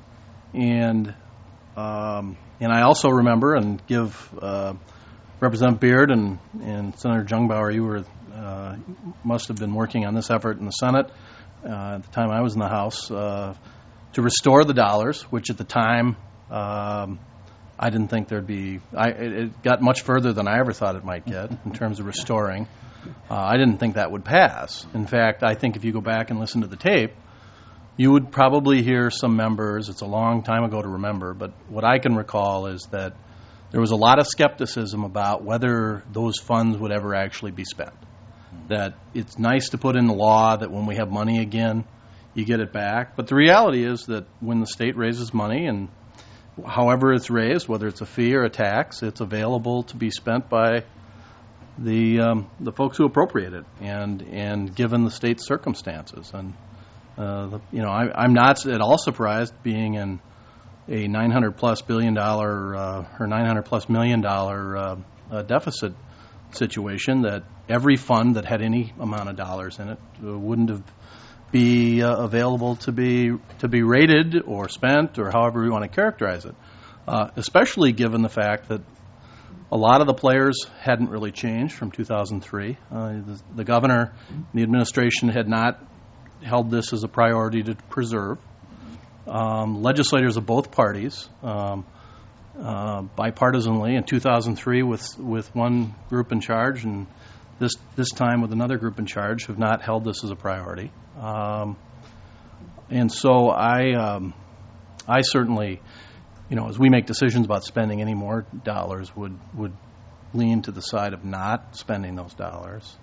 and um, and I also remember and give uh, Representative Beard and, and Senator Jungbauer, you were uh, must have been working on this effort in the Senate uh, at the time I was in the House uh, to restore the dollars, which at the time um, I didn't think there'd be. I, it, it got much further than I ever thought it might get in terms of restoring. Uh, I didn't think that would pass. In fact, I think if you go back and listen to the tape, you would probably hear some members. It's a long time ago to remember, but what I can recall is that there was a lot of skepticism about whether those funds would ever actually be spent. That it's nice to put in the law that when we have money again, you get it back. But the reality is that when the state raises money, and however it's raised, whether it's a fee or a tax, it's available to be spent by the um, the folks who appropriate it, and and given the state's circumstances. And uh, the, you know, I, I'm not at all surprised, being in a nine hundred plus billion dollar uh, or nine hundred plus million dollar uh, uh, deficit situation, that every fund that had any amount of dollars in it uh, wouldn't have be uh, available to be to be rated or spent, or however we want to characterize it. Uh, especially given the fact that a lot of the players hadn't really changed from two thousand three. Uh, the, the governor and the administration had not held this as a priority to preserve. Um, legislators of both parties, um, uh, bipartisanly, in two thousand three with with one group in charge, and this this time with another group in charge, have not held this as a priority. Um, and so I um, I certainly, you know, as we make decisions about spending any more dollars, would would lean to the side of not spending those dollars.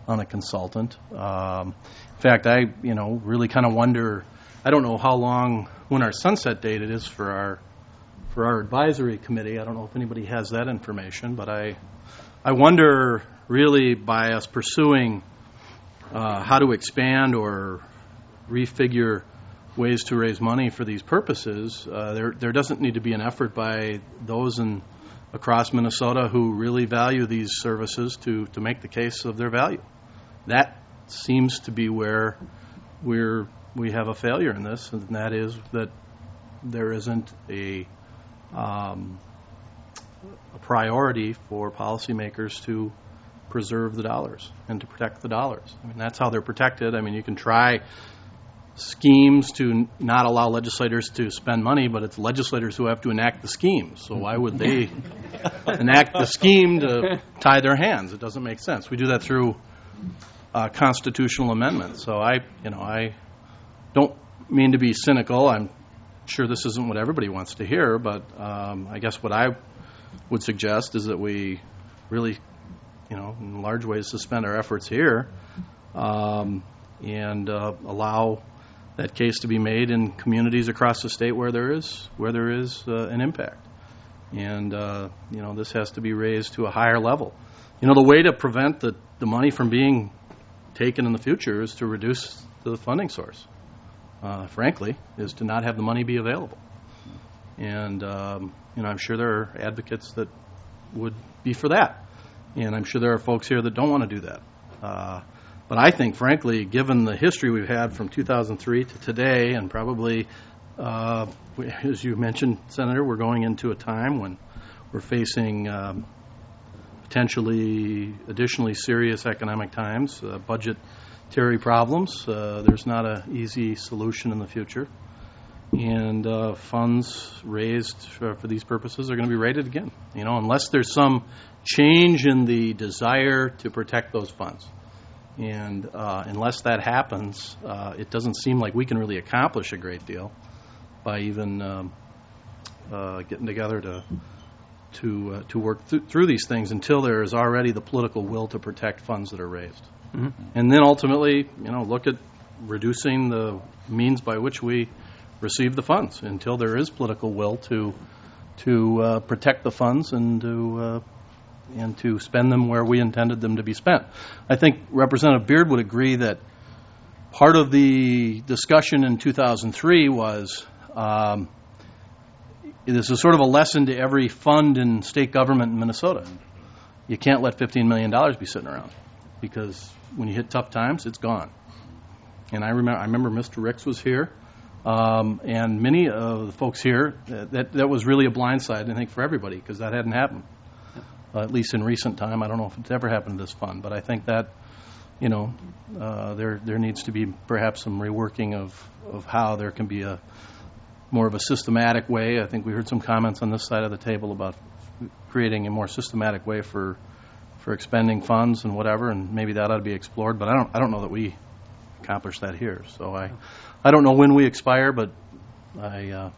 on a consultant. Um, in fact, I, you know, really kind of wonder, I don't know how long, when our sunset date it is for our for our advisory committee. I don't know if anybody has that information, but I I wonder really by us pursuing uh, how to expand or refigure ways to raise money for these purposes, uh, there there doesn't need to be an effort by those in across Minnesota who really value these services to, to make the case of their value. That seems to be where we're we have a failure in this, and that is that there isn't a um, a priority for policymakers to preserve the dollars and to protect the dollars. I mean, that's how they're protected. I mean, you can try schemes to not allow legislators to spend money, but it's legislators who have to enact the schemes. So why would they enact the scheme to tie their hands? It doesn't make sense. We do that through uh, constitutional amendments. So I, you know, I don't mean to be cynical. I'm sure this isn't what everybody wants to hear, but um, I guess what I would suggest is that we really, you know, in large ways suspend our efforts here um, and uh, allow that case to be made in communities across the state where there is where there is uh, an impact, and uh, you know this has to be raised to a higher level. You know the way to prevent the, the money from being taken in the future is to reduce the funding source. Uh, frankly, is to not have the money be available, and um, you know I'm sure there are advocates that would be for that, and I'm sure there are folks here that don't want to do that. Uh, But I think, frankly, given the history we've had from two thousand three to today, and probably, uh, as you mentioned, Senator, we're going into a time when we're facing um, potentially additionally serious economic times, uh, budgetary problems. Uh, there's not an easy solution in the future. And uh, funds raised for, for these purposes are going to be raided again, you know, unless there's some change in the desire to protect those funds. And uh, unless that happens, uh, it doesn't seem like we can really accomplish a great deal by even um, uh, getting together to to uh, to work th- through these things until there is already the political will to protect funds that are raised. Mm-hmm. And then ultimately, you know, look at reducing the means by which we receive the funds until there is political will to to uh, protect the funds and to uh, and to spend them where we intended them to be spent. I think Representative Beard would agree that part of the discussion in two thousand three was um, this is sort of a lesson to every fund in state government in Minnesota. You can't let fifteen million dollars be sitting around because when you hit tough times, it's gone. And I remember, I remember Mister Ricks was here, um, and many of the folks here, that, that, that was really a blindside, I think, for everybody because that hadn't happened. Uh, at least in recent time. I don't know if it's ever happened to this fund, but I think that, you know, uh, there there needs to be perhaps some reworking of, of how there can be a more of a systematic way. I think we heard some comments on this side of the table about creating a more systematic way for for expending funds and whatever, and maybe that ought to be explored. But I don't I don't know that we accomplish that here. So I I don't know when we expire, but I uh,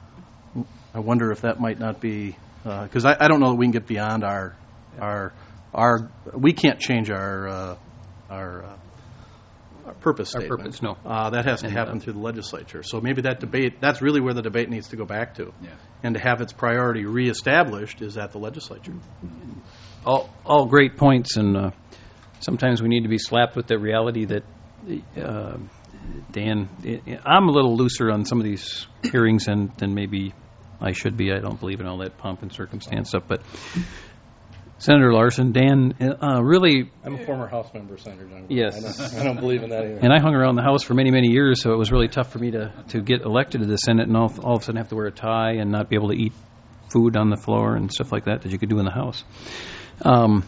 I wonder if that might not be. Because uh, I, I don't know that we can get beyond our our our we can't change our uh, our, uh, our purpose our statement. Purpose, no. Uh, that has to and, happen uh, through the legislature. So maybe that debate that's really where the debate needs to go back to, yeah. and to have its priority reestablished is at the legislature. All all great points, and uh, sometimes we need to be slapped with the reality that uh, Dan. I'm a little looser on some of these hearings than than maybe I should be. I don't believe in all that pomp and circumstance stuff. But Senator Larson, Dan, uh, really... I'm a former House member, Senator Young. Yes. I don't, I don't believe in that either. And I hung around the House for many, many years, so it was really tough for me to, to get elected to the Senate and all, all of a sudden have to wear a tie and not be able to eat food on the floor and stuff like that that you could do in the House. Um,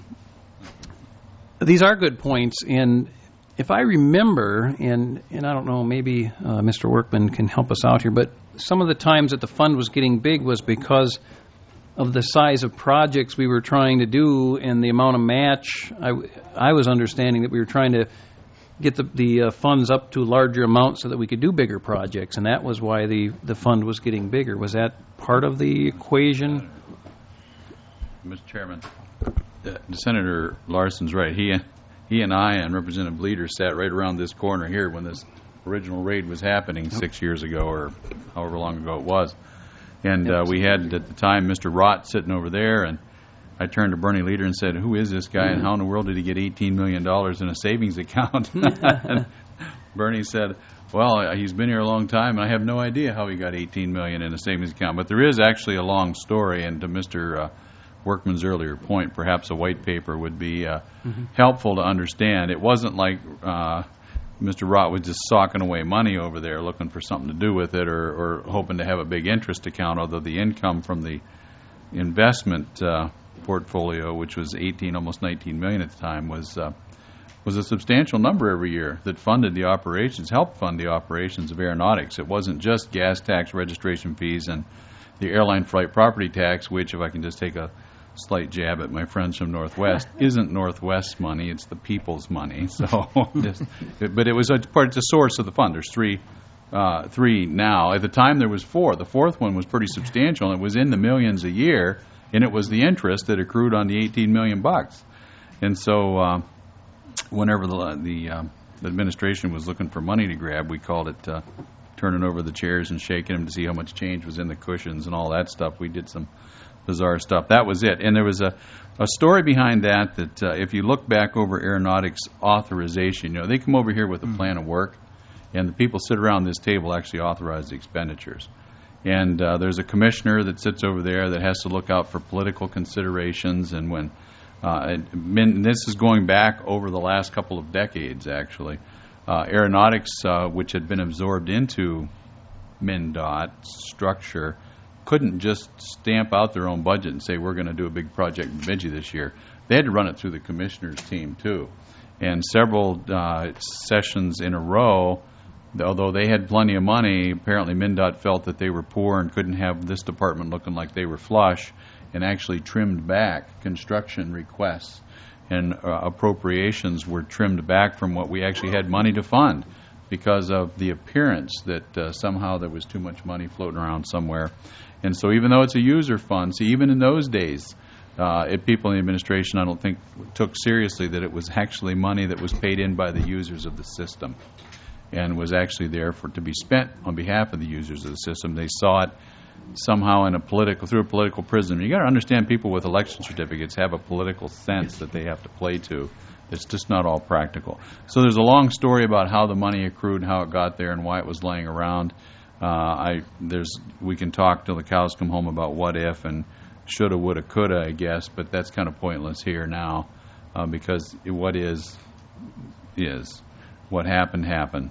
these are good points, and if I remember, and, and I don't know, maybe uh, Mister Workman can help us out here, but some of the times that the fund was getting big was because of the size of projects we were trying to do and the amount of match. I, I was understanding that we were trying to get the, the uh, funds up to larger amounts so that we could do bigger projects, and that was why the, the fund was getting bigger. Was that part of the equation? Mister Chairman, uh, Senator Larson's right. He he and I and Representative Leader sat right around this corner here when this original raid was happening six years ago or however long ago it was. And uh, we had, at the time, Mister Rott sitting over there, and I turned to Bernie Leader and said, who is this guy, and how in the world did he get eighteen million dollars in a savings account? And Bernie said, well, he's been here a long time, and I have no idea how he got eighteen million dollars in a savings account. But there is actually a long story, and to Mister Uh, Workman's earlier point, perhaps a white paper would be uh, mm-hmm. helpful to understand. It wasn't like uh, Mister Rott was just socking away money over there looking for something to do with it or, or hoping to have a big interest account, although the income from the investment uh, portfolio, which was eighteen, almost nineteen million at the time, was uh, was a substantial number every year that funded the operations, helped fund the operations of aeronautics. It wasn't just gas tax, registration fees, and the airline flight property tax, which, if I can just take a slight jab at my friends from Northwest, isn't Northwest's money, it's the people's money. So, just, but it was a part, it's a source of the fund. There's three, uh, three now. At the time, there was four. The fourth one was pretty substantial, and it was in the millions a year, and it was the interest that accrued on the eighteen million bucks. And so, uh, whenever the the, uh, the administration was looking for money to grab, we called it uh, turning over the chairs and shaking them to see how much change was in the cushions and all that stuff. We did some bizarre stuff. That was it. And there was a, a story behind that that uh, if you look back over aeronautics authorization, you know, they come over here with a plan of work, and the people sit around this table actually authorize the expenditures. And uh, there's a commissioner that sits over there that has to look out for political considerations. And when uh, and this is going back over the last couple of decades, actually, uh, aeronautics, uh, which had been absorbed into MnDOT structure, couldn't just stamp out their own budget and say, we're going to do a big project in Bemidji this year. They had to run it through the commissioner's team, too. And several uh, sessions in a row, although they had plenty of money, apparently MnDOT felt that they were poor and couldn't have this department looking like they were flush, and actually trimmed back construction requests. And uh, appropriations were trimmed back from what we actually had money to fund because of the appearance that uh, somehow there was too much money floating around somewhere. And so even though it's a user fund, see, even in those days, uh, it, people in the administration, I don't think, took seriously that it was actually money that was paid in by the users of the system and was actually there for to be spent on behalf of the users of the system. They saw it somehow in a political, through a political prism. You got to understand, people with election certificates have a political sense that they have to play to. It's just not all practical. So there's a long story about how the money accrued, how it got there, and why it was laying around. Uh, I there's we can talk till the cows come home about what if and shoulda, woulda, coulda, I guess, but that's kind of pointless here now uh, because what is is what happened happened.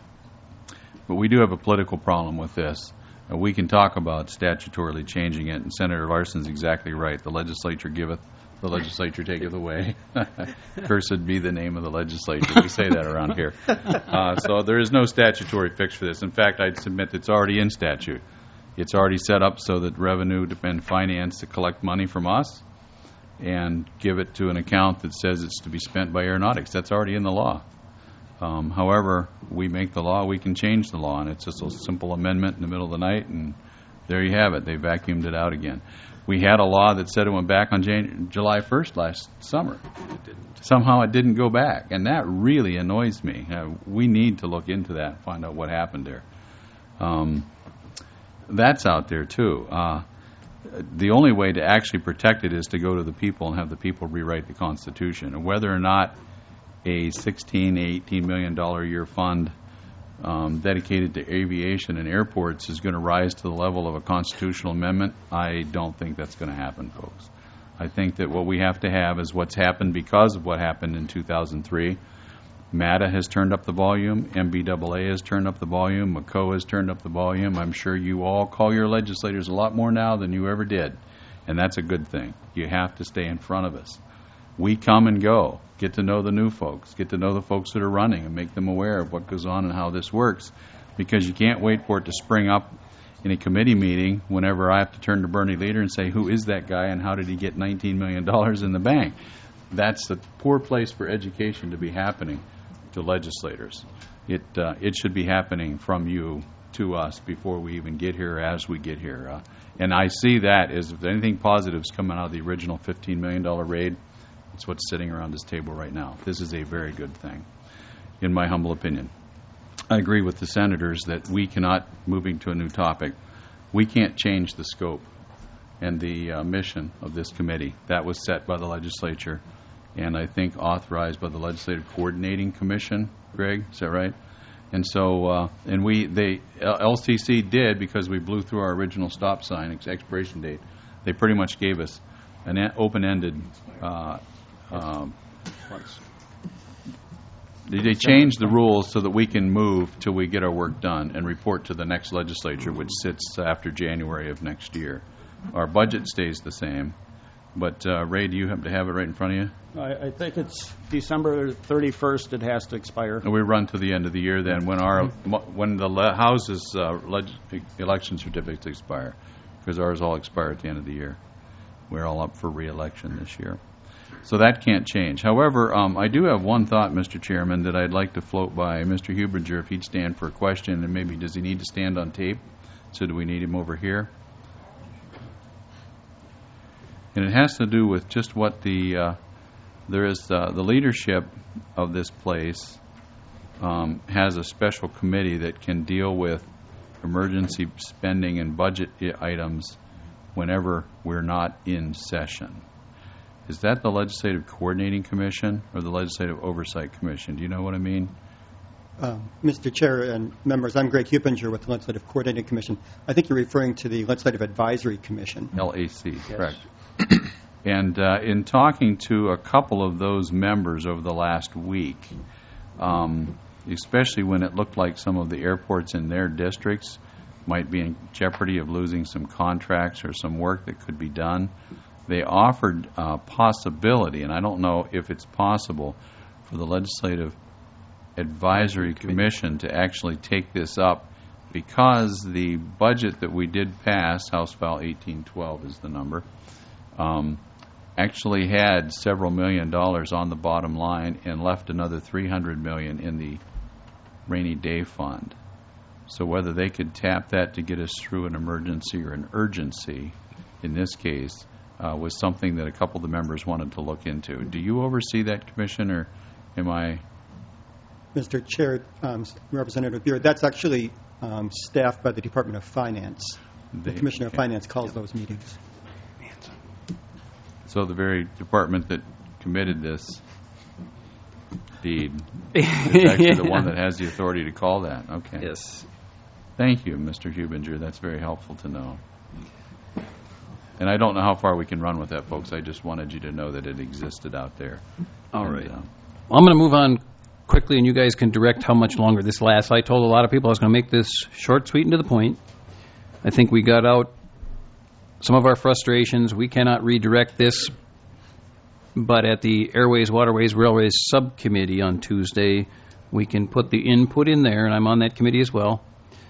But we do have a political problem with this. Uh, we can talk about statutorily changing it, and Senator Larson's exactly right. The legislature giveth, the legislature taketh away. Cursed be the name of the legislature. We say that around here. Uh, so there is no statutory fix for this. In fact, I'd submit it's already in statute. It's already set up so that revenue and finance to collect money from us and give it to an account that says it's to be spent by aeronautics. That's already in the law. Um, however, we make the law, we can change the law, and it's just a simple amendment in the middle of the night, and there you have it. They vacuumed it out again. We had a law that said it went back on Jan- July first last summer. It didn't. Somehow it didn't go back, and that really annoys me. Uh, we need to look into that and find out what happened there. Um, that's out there, too. Uh, the only way to actually protect it is to go to the people and have the people rewrite the Constitution. And whether or not a sixteen, eighteen million dollars a year fund um, dedicated to aviation and airports is going to rise to the level of a constitutional amendment, I don't think that's going to happen, folks. I think that what we have to have is what's happened because of what happened in two thousand three. MATA has turned up the volume. M B A A has turned up the volume. M C O has turned up the volume. I'm sure you all call your legislators a lot more now than you ever did, and that's a good thing. You have to stay in front of us. We come and go, get to know the new folks, get to know the folks that are running and make them aware of what goes on and how this works, because you can't wait for it to spring up in a committee meeting whenever I have to turn to Bernie Leader and say, who is that guy and how did he get nineteen million dollars in the bank? That's a poor place for education to be happening to legislators. It uh, it should be happening from you to us before we even get here, as we get here. Uh, and I see that as if anything positive is coming out of the original fifteen million dollars raid, It's what's sitting around this table right now. This is a very good thing, in my humble opinion. I agree with the senators that we cannot, moving to a new topic, we can't change the scope and the uh, mission of this committee. That was set by the legislature and I think authorized by the Legislative Coordinating Commission. Greg, is that right? And so, uh, and we, they, L C C did, because we blew through our original stop sign ex- expiration date, they pretty much gave us an a- open-ended, uh, um, they, they changed the rules so that we can move till we get our work done and report to the next legislature, which sits after January of next year. Our budget stays the same. But, uh, Ray, do you happen to have it right in front of you? I, I think it's December thirty-first it has to expire. And we run to the end of the year then, when our when the le- House's uh, leg- election certificates expire, because ours all expire at the end of the year. We're all up for re-election this year. So that can't change. However, um, I do have one thought, Mister Chairman, that I'd like to float by Mister Hubinger, if he'd stand for a question, and maybe does he need to stand on tape? So do we need him over here? And it has to do with just what the, uh, there is uh, the leadership of this place um, has a special committee that can deal with emergency spending and budget I- items whenever we're not in session. Is that the Legislative Coordinating Commission or the Legislative Oversight Commission? Do you know what I mean? Uh, Mister Chair and members, I'm Greg Hubinger with the Legislative Coordinating Commission. I think you're referring to the Legislative Advisory Commission. L A C, yes. Correct. And uh, in talking to a couple of those members over the last week, um, especially when it looked like some of the airports in their districts might be in jeopardy of losing some contracts or some work that could be done, they offered a possibility, and I don't know if it's possible, for the Legislative Advisory Commission to actually take this up, because the budget that we did pass, House File eighteen twelve is the number, um, actually had several million dollars on the bottom line and left another three hundred million dollars in the rainy day fund. So whether they could tap that to get us through an emergency or an urgency, in this case, uh, was something that a couple of the members wanted to look into. Do you oversee that, Commission, or am I? Mister Chair, um, Representative Beard, that's actually um, staffed by the Department of Finance. They, the Commissioner okay. of Finance calls those meetings. So the very department that committed this deed is actually yeah. the one that has the authority to call that. Okay. Yes. Thank you, Mister Hubinger. That's very helpful to know. And I don't know how far we can run with that, folks. I just wanted you to know that it existed out there. All and, right. Uh, well, I'm going to move on quickly, and you guys can direct how much longer this lasts. I told a lot of people I was going to make this short, sweet, and to the point. I think we got out some of our frustrations. We cannot redirect this, but at the Airways, Waterways, Railways Subcommittee on Tuesday, we can put the input in there, and I'm on that committee as well,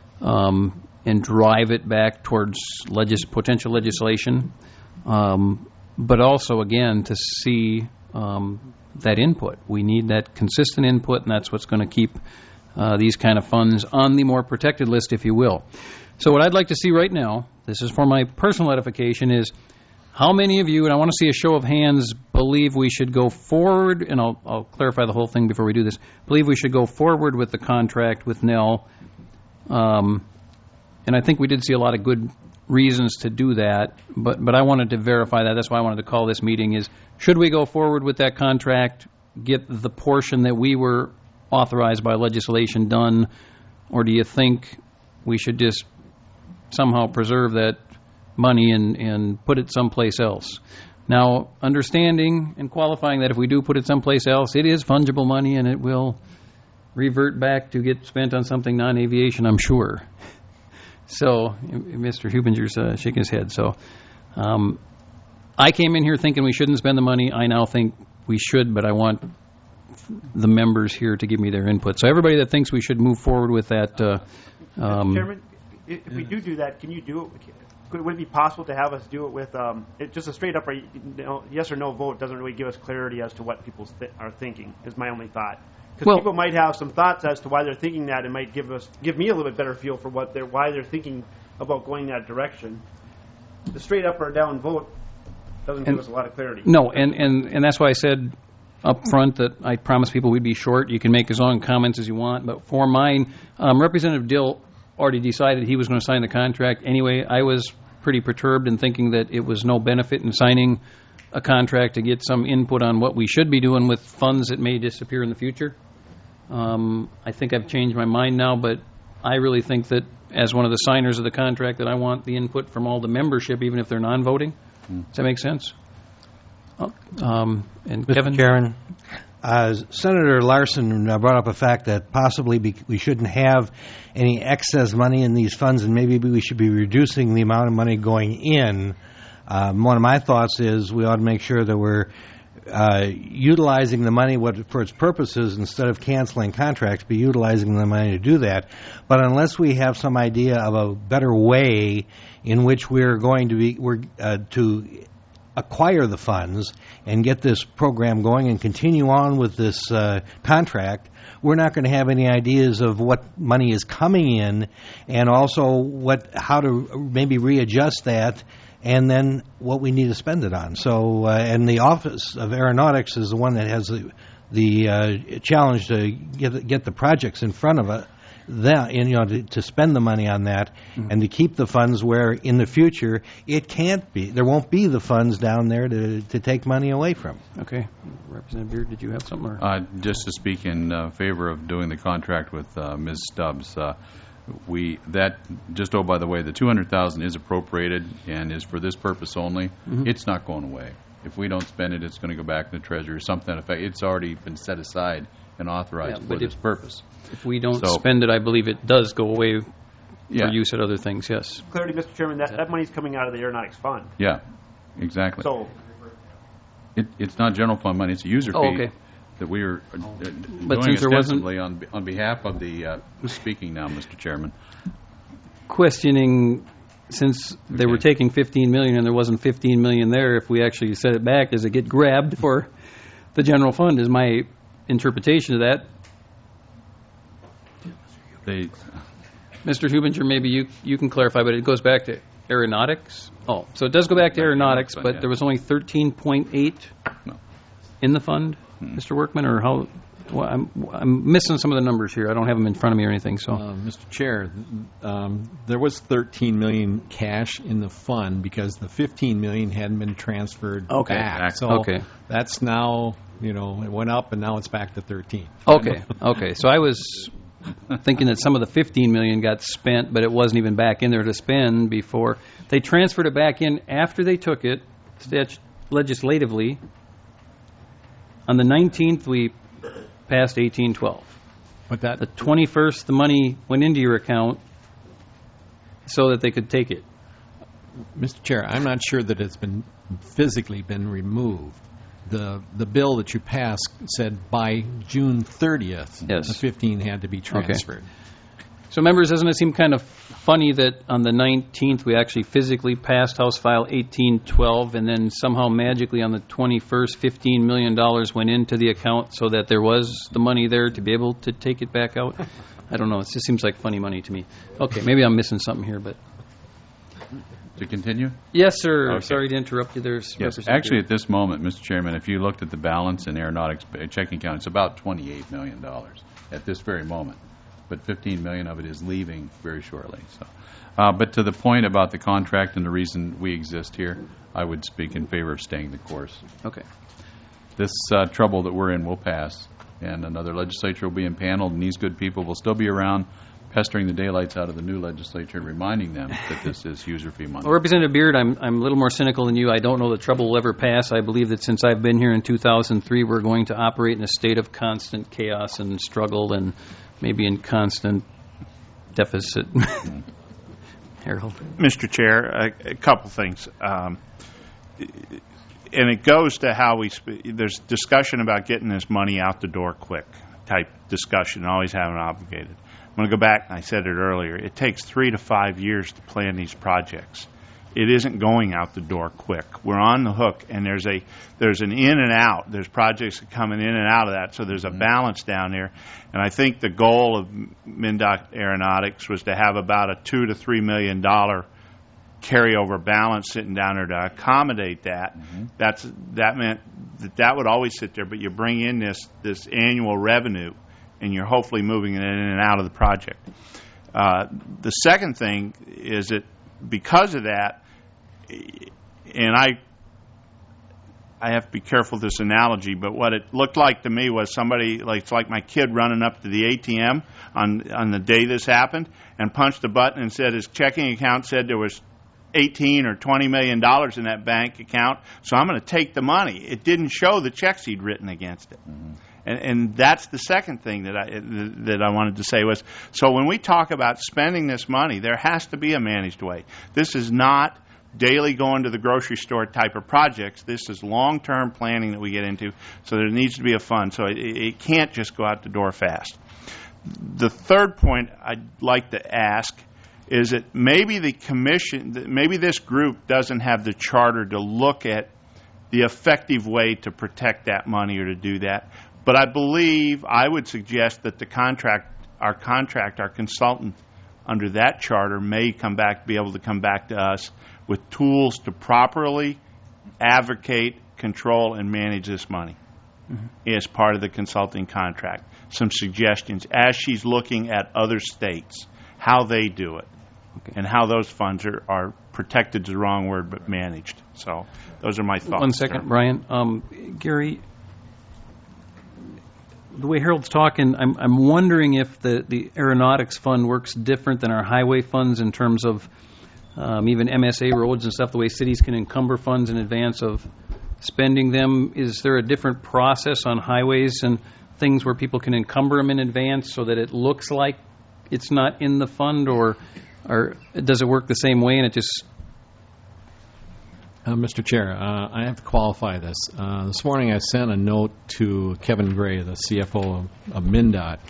um, and drive it back towards legis- potential legislation, um, but also, again, to see um, that input. We need that consistent input, and that's what's going to keep uh, these kind of funds on the more protected list, if you will. So what I'd like to see right now, this is for my personal edification, is how many of you, and I want to see a show of hands, believe we should go forward, and I'll, I'll clarify the whole thing before we do this, believe we should go forward with the contract with N E L. Um, and I think we did see a lot of good reasons to do that, but, but I wanted to verify that. That's why I wanted to call this meeting is, should we go forward with that contract, get the portion that we were authorized by legislation done, or do you think we should just somehow preserve that money and, and put it someplace else? Now, understanding and qualifying that if we do put it someplace else, it is fungible money and it will revert back to get spent on something non-aviation, I'm sure. So, Mister Hubinger's uh, shaking his head. So, um, I came in here thinking we shouldn't spend the money. I now think we should, but I want the members here to give me their input. So, everybody that thinks we should move forward with that. Uh, um, Mister Chairman, if we do do that, can you do it? Could, would it be possible to have us do it with um, it, just a straight up you know, yes or no vote? Doesn't really give us clarity as to what people th- are thinking. Is my only thought. Because well, people might have some thoughts as to why they're thinking that, and might give us give me a little bit better feel for what they're why they're thinking about going that direction. The straight up or down vote Doesn't And- give us a lot of clarity. No, and, and, and that's why I said up front that I promised people we'd be short. You can make as long comments as you want, but for mine, um, Representative Dill already decided he was going to sign the contract anyway. I was pretty perturbed in thinking that it was no benefit in signing a contract to get some input on what we should be doing with funds that may disappear in the future. Um, I think I've changed my mind now, but I really think that as one of the signers of the contract that I want the input from all the membership, even if they're non-voting. Does that make sense? Oh, um, and Mister Kevin? Chairman, uh, Senator Larson uh, brought up a fact that possibly be, we shouldn't have any excess money in these funds, and maybe we should be reducing the amount of money going in. Um, one of my thoughts is we ought to make sure that we're uh, utilizing the money what, for its purposes instead of canceling contracts, be utilizing the money to do that. But unless we have some idea of a better way in which we're going to be we're uh, to acquire the funds and get this program going and continue on with this uh, contract, we're not going to have any ideas of what money is coming in, and also what how to maybe readjust that, and then what we need to spend it on. So, uh, and the Office of Aeronautics is the one that has the, the uh, challenge to get get the projects in front of it. That, and, you know, to, to spend the money on that, mm-hmm. and to keep the funds where in the future it can't be. There won't be the funds down there to to take money away from. Okay, Representative Beard, did you have something? Or? Uh, just to speak in uh, favor of doing the contract with uh, Miz Stubbs, uh, we that just oh by the way, the two hundred thousand is appropriated and is for this purpose only. Mm-hmm. It's not going away. If we don't spend it, it's going to go back in the Treasury or something to that effect. It's already been set aside and authorized yeah, for this if, purpose. If we don't so, spend it, I believe it does go away yeah. for use at other things, yes. Clarity, Mister Chairman, that, that money's coming out of the Aeronautics Fund. Yeah, exactly. So, it, it's not general fund money, it's a user fee oh, okay. that we are uh, but doing since there ostensibly on, on behalf of the, uh, who's speaking now, Mister Chairman? Questioning, since they okay. were taking fifteen million dollars and there wasn't fifteen million dollars there, if we actually set it back, does it get grabbed for the general fund, is my interpretation of that. They, Mister Hubinger, maybe you you can clarify, but it goes back to aeronautics. Oh, so it does go back to aeronautics, but yeah. there was only thirteen point eight no. in the fund, hmm. Mister Workman, or how? Well, I'm I'm missing some of the numbers here. I don't have them in front of me or anything. So, uh, Mister Chair, um, there was thirteen million cash in the fund because the fifteen million hadn't been transferred okay. back. So okay. that's now, you know, it went up and now it's back to thirteen. Okay, okay. So I was thinking that some of the fifteen million got spent, but it wasn't even back in there to spend before they transferred it back in after they took it legislatively. On the nineteenth, we passed eighteen twelve. But that the twenty-first, the money went into your account so that they could take it. Mister Chair, I'm not sure that it's been physically been removed. The the bill that you passed said by June thirtieth, yes. the fifteen had to be transferred. Okay. So, members, doesn't it seem kind of funny that on the nineteenth we actually physically passed House File eighteen twelve, and then somehow magically on the twenty-first, fifteen million dollars went into the account so that there was the money there to be able to take it back out? I don't know. It just seems like funny money to me. Okay, maybe I'm missing something here, but... To continue? Yes, sir. Okay. Sorry to interrupt you there. Yes, actually at this moment, Mister Chairman, if you looked at the balance in aeronautics checking account, it's about twenty-eight million dollars at this very moment. But fifteen million dollars of it is leaving very shortly. So, uh, but to the point about the contract and the reason we exist here, I would speak in favor of staying the course. Okay. This uh, trouble that we're in will pass, and another legislature will be impaneled, and these good people will still be around pestering the daylights out of the new legislature and reminding them that this is user fee money. Well, Representative Beard, I'm, I'm a little more cynical than you. I don't know the trouble will ever pass. I believe that since I've been here in two thousand three, we're going to operate in a state of constant chaos and struggle and maybe in constant deficit. Harold. Mister Chair, a, a couple things. Um, and it goes to how we, sp- there's discussion about getting this money out the door quick type discussion, always having it obligated. I'm going to go back, and I said it earlier, it takes three to five years to plan these projects. It isn't going out the door quick. We're on the hook, and there's a there's an in and out. There's projects coming in and out of that, so there's a balance down there. And I think the goal of MnDOT Aeronautics was to have about a two to three million dollar carryover balance sitting down there to accommodate that. Mm-hmm. That's that meant that that would always sit there, but you bring in this this annual revenue, and you're hopefully moving it in and out of the project. Uh, the second thing is that because of that, and I I have to be careful with this analogy, but what it looked like to me was somebody, like it's like my kid running up to the A T M on on the day this happened and punched a button and said his checking account said there was eighteen or twenty million dollars in that bank account, so I'm going to take the money. It didn't show the checks he'd written against it. Mm-hmm. And, and that's the second thing that I that I wanted to say was, so when we talk about spending this money, there has to be a managed way. This is not daily going to the grocery store type of projects. This is long-term planning that we get into, so there needs to be a fund. So it, it can't just go out the door fast. The third point I'd like to ask is that maybe the commission, maybe this group doesn't have the charter to look at the effective way to protect that money or to do that. But I believe, I would suggest that the contract, our contract, our consultant under that charter may come back, be able to come back to us with tools to properly advocate, control, and manage this money mm-hmm. as part of the consulting contract. Some suggestions as she's looking at other states, how they do it, okay. and how those funds are, are protected is the wrong word, but managed. So those are my thoughts. One second, there. Brian. Um, Gary, the way Harold's talking, I'm, I'm wondering if the, the aeronautics fund works different than our highway funds in terms of um, even M S A roads and stuff, the way cities can encumber funds in advance of spending them. Is there a different process on highways and things where people can encumber them in advance so that it looks like it's not in the fund, or, or does it work the same way and it just... Uh, Mister Chair, uh, I have to qualify this. Uh, this morning I sent a note to Kevin Gray, the C F O of, of MnDOT,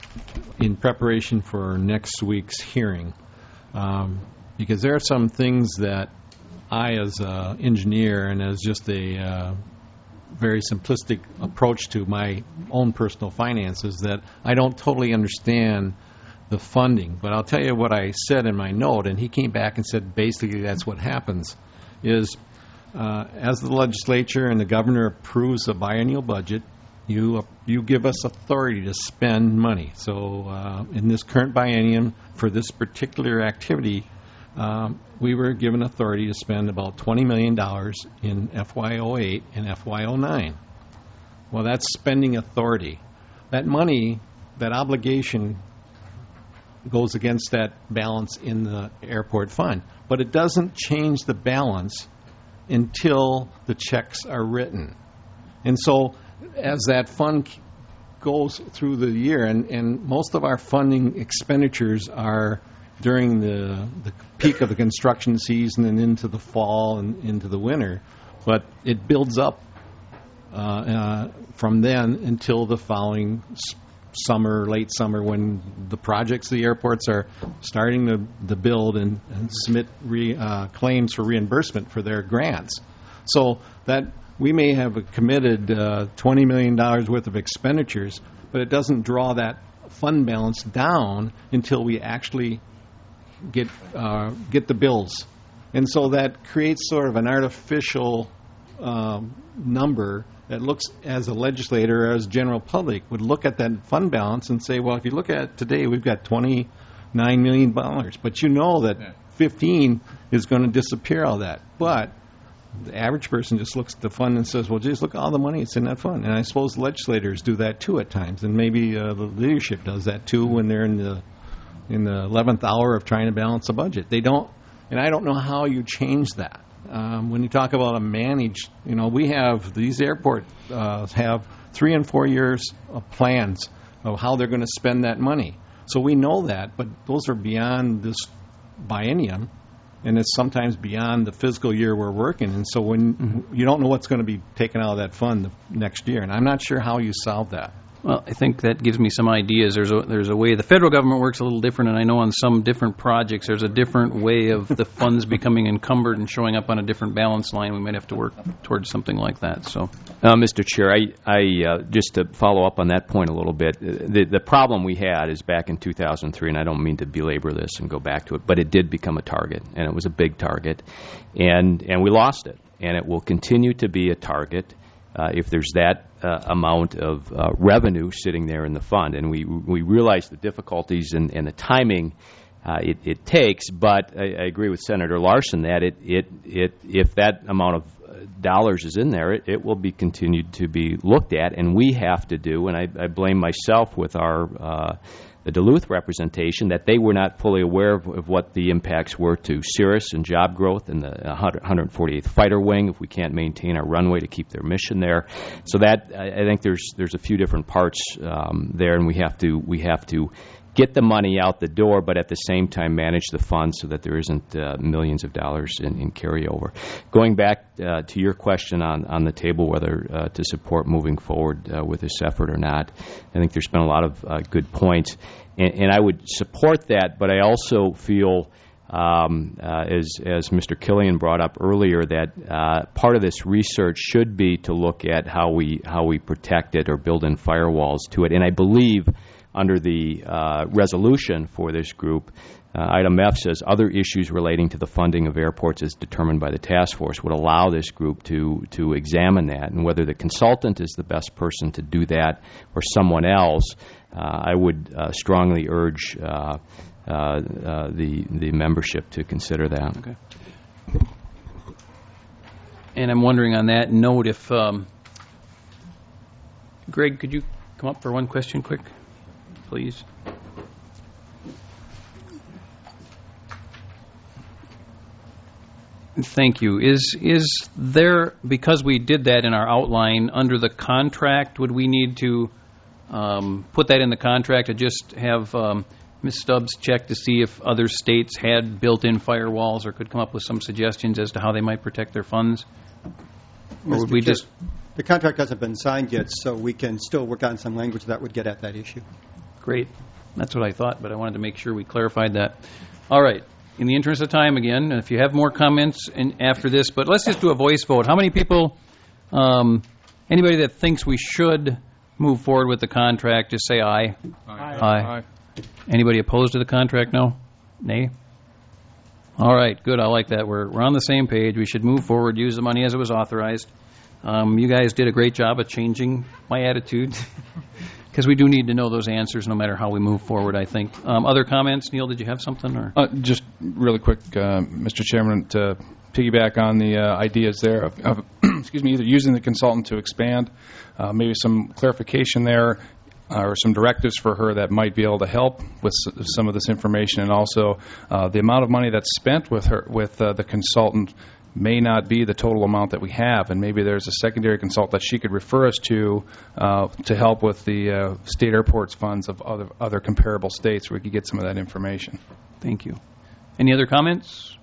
in preparation for next week's hearing, um, because there are some things that I, as an engineer and as just a uh, very simplistic approach to my own personal finances, that I don't totally understand the funding. But I'll tell you what I said in my note, and he came back and said basically that's what happens, is uh, as the legislature and the governor approves a biennial budget, you uh, you give us authority to spend money. So uh, in this current biennium, for this particular activity, um, we were given authority to spend about twenty million dollars in F Y oh eight and F Y oh nine. Well, that's spending authority. That money, that obligation goes against that balance in the airport fund. But it doesn't change the balance until the checks are written. And so as that fund goes through the year, and, and most of our funding expenditures are during the, the peak of the construction season and into the fall and into the winter, but it builds up uh, uh, from then until the following spring. Summer, late summer, when the projects, the airports are starting to, to build and, and submit re, uh, claims for reimbursement for their grants. So that we may have committed uh, twenty million dollars worth of expenditures, but it doesn't draw that fund balance down until we actually get uh, get the bills. And so that creates sort of an artificial um, number that looks, as a legislator, as general public, would look at that fund balance and say, well, if you look at it today, we've got twenty-nine million dollars. But you know that fifteen is going to disappear all that. But the average person just looks at the fund and says, well, geez, look at all the money that's in that fund. And I suppose legislators do that, too, at times. And maybe uh, the leadership does that, too, when they're in the in the eleventh hour of trying to balance a budget. They don't, and I don't know how you change that. Um, when you talk about a managed, you know, we have, these airports uh, have three and four years of plans of how they're going to spend that money. So we know that, but those are beyond this biennium, and it's sometimes beyond the fiscal year we're working. And so when mm-hmm. you don't know what's going to be taken out of that fund the next year, and I'm not sure how you solve that. Well, I think that gives me some ideas. There's a there's a way the federal government works a little different, and I know on some different projects there's a different way of the funds becoming encumbered and showing up on a different balance line. We might have to work towards something like that. So, uh, Mister Chair, I, I uh, just to follow up on that point a little bit, the the problem we had is back in two thousand three, and I don't mean to belabor this and go back to it, but it did become a target, and it was a big target, and and we lost it, and it will continue to be a target. Uh, if there's that uh, amount of uh, revenue sitting there in the fund. And we we realize the difficulties and, and the timing uh, it, it takes, but I, I agree with Senator Larson that it, it, it if that amount of dollars is in there, it, it will be continued to be looked at, and we have to do, and I, I blame myself with our uh, the Duluth representation, that they were not fully aware of, of what the impacts were to Cirrus and job growth and the one hundred forty-eighth Fighter Wing if we can't maintain our runway to keep their mission there. So that I, I think there's there's a few different parts um, there, and we have to we have to get the money out the door, but at the same time manage the funds so that there isn't uh, millions of dollars in, in carryover. Going back uh, to your question on, on the table, whether uh, to support moving forward uh, with this effort or not, I think there's been a lot of uh, good points, and, and I would support that, but I also feel, um, uh, as, as Mister Killian brought up earlier, that uh, part of this research should be to look at how we, how we protect it or build in firewalls to it, and I believe under the uh, resolution for this group, uh, item F says other issues relating to the funding of airports as determined by the task force would allow this group to to examine that, and whether the consultant is the best person to do that or someone else. Uh, I would uh, strongly urge uh, uh, uh, the the membership to consider that. Okay. And I'm wondering on that note if um, Greg, could you come up for one question, quick? Please. Thank you. Is is there, because we did that in our outline under the contract, would we need to um, put that in the contract to just have um, Miz Stubbs check to see if other states had built-in firewalls or could come up with some suggestions as to how they might protect their funds? Or would we just... The contract hasn't been signed yet, so we can still work on some language that would get at that issue. Great. That's what I thought, but I wanted to make sure we clarified that. All right. In the interest of time, again, if you have more comments in, after this, but let's just do a voice vote. How many people, um, anybody that thinks we should move forward with the contract, just say aye. Aye. Aye. Aye. Anybody opposed to the contract? No? Nay? All right. Good. I like that. We're, we're on the same page. We should move forward, use the money as it was authorized. Um, you guys did a great job of changing my attitude because we do need to know those answers no matter how we move forward, I think. Um, other comments? Neil, did you have something? Or uh, just really quick, uh, Mister Chairman, to piggyback on the uh, ideas there of, of excuse me, either using the consultant to expand, uh, maybe some clarification there, uh, or some directives for her that might be able to help with s- some of this information, and also uh, the amount of money that's spent with her with uh, the consultant may not be the total amount that we have, and maybe there's a secondary consultant that she could refer us to uh, to help with the uh, state airports funds of other other comparable states where we could get some of that information. Thank you. Any other comments?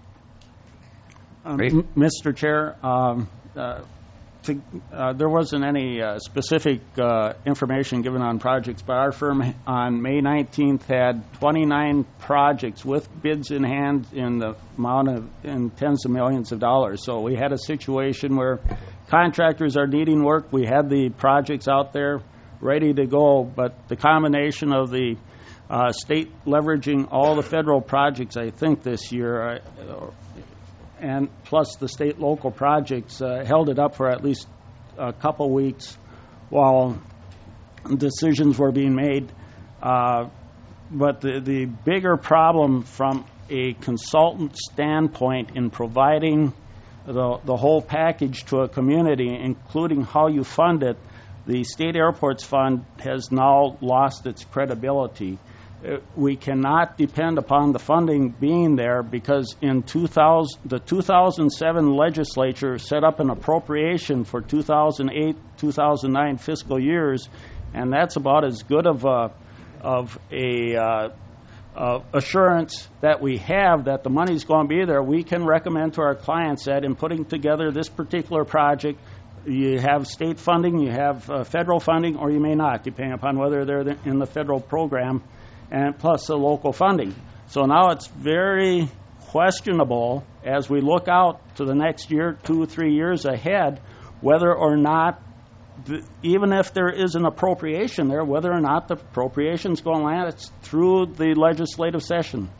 Um, M- Mister Chair, um, uh, to, uh, there wasn't any uh, specific uh, information given on projects, but our firm on May nineteenth had twenty-nine projects with bids in hand in the amount of in tens of millions of dollars. So we had a situation where contractors are needing work. We had the projects out there ready to go, but the combination of the uh, state leveraging all the federal projects, I think, this year, uh, and plus the state local projects uh, held it up for at least a couple weeks while decisions were being made. Uh, but the, the bigger problem from a consultant standpoint in providing the, the whole package to a community, including how you fund it, the State Airports Fund has now lost its credibility. We cannot depend upon the funding being there because in two thousand, the two thousand seven legislature set up an appropriation for two thousand eight, two thousand nine fiscal years, and that's about as good of a, of a uh, uh, assurance that we have that the money's going to be there. We can recommend to our clients that in putting together this particular project, you have state funding, you have uh, federal funding, or you may not, depending upon whether they're the- in the federal program, and plus the local funding. So now it's very questionable as we look out to the next year, two, three years ahead, whether or not, the, even if there is an appropriation there, whether or not the appropriation's going to land it's through the legislative session.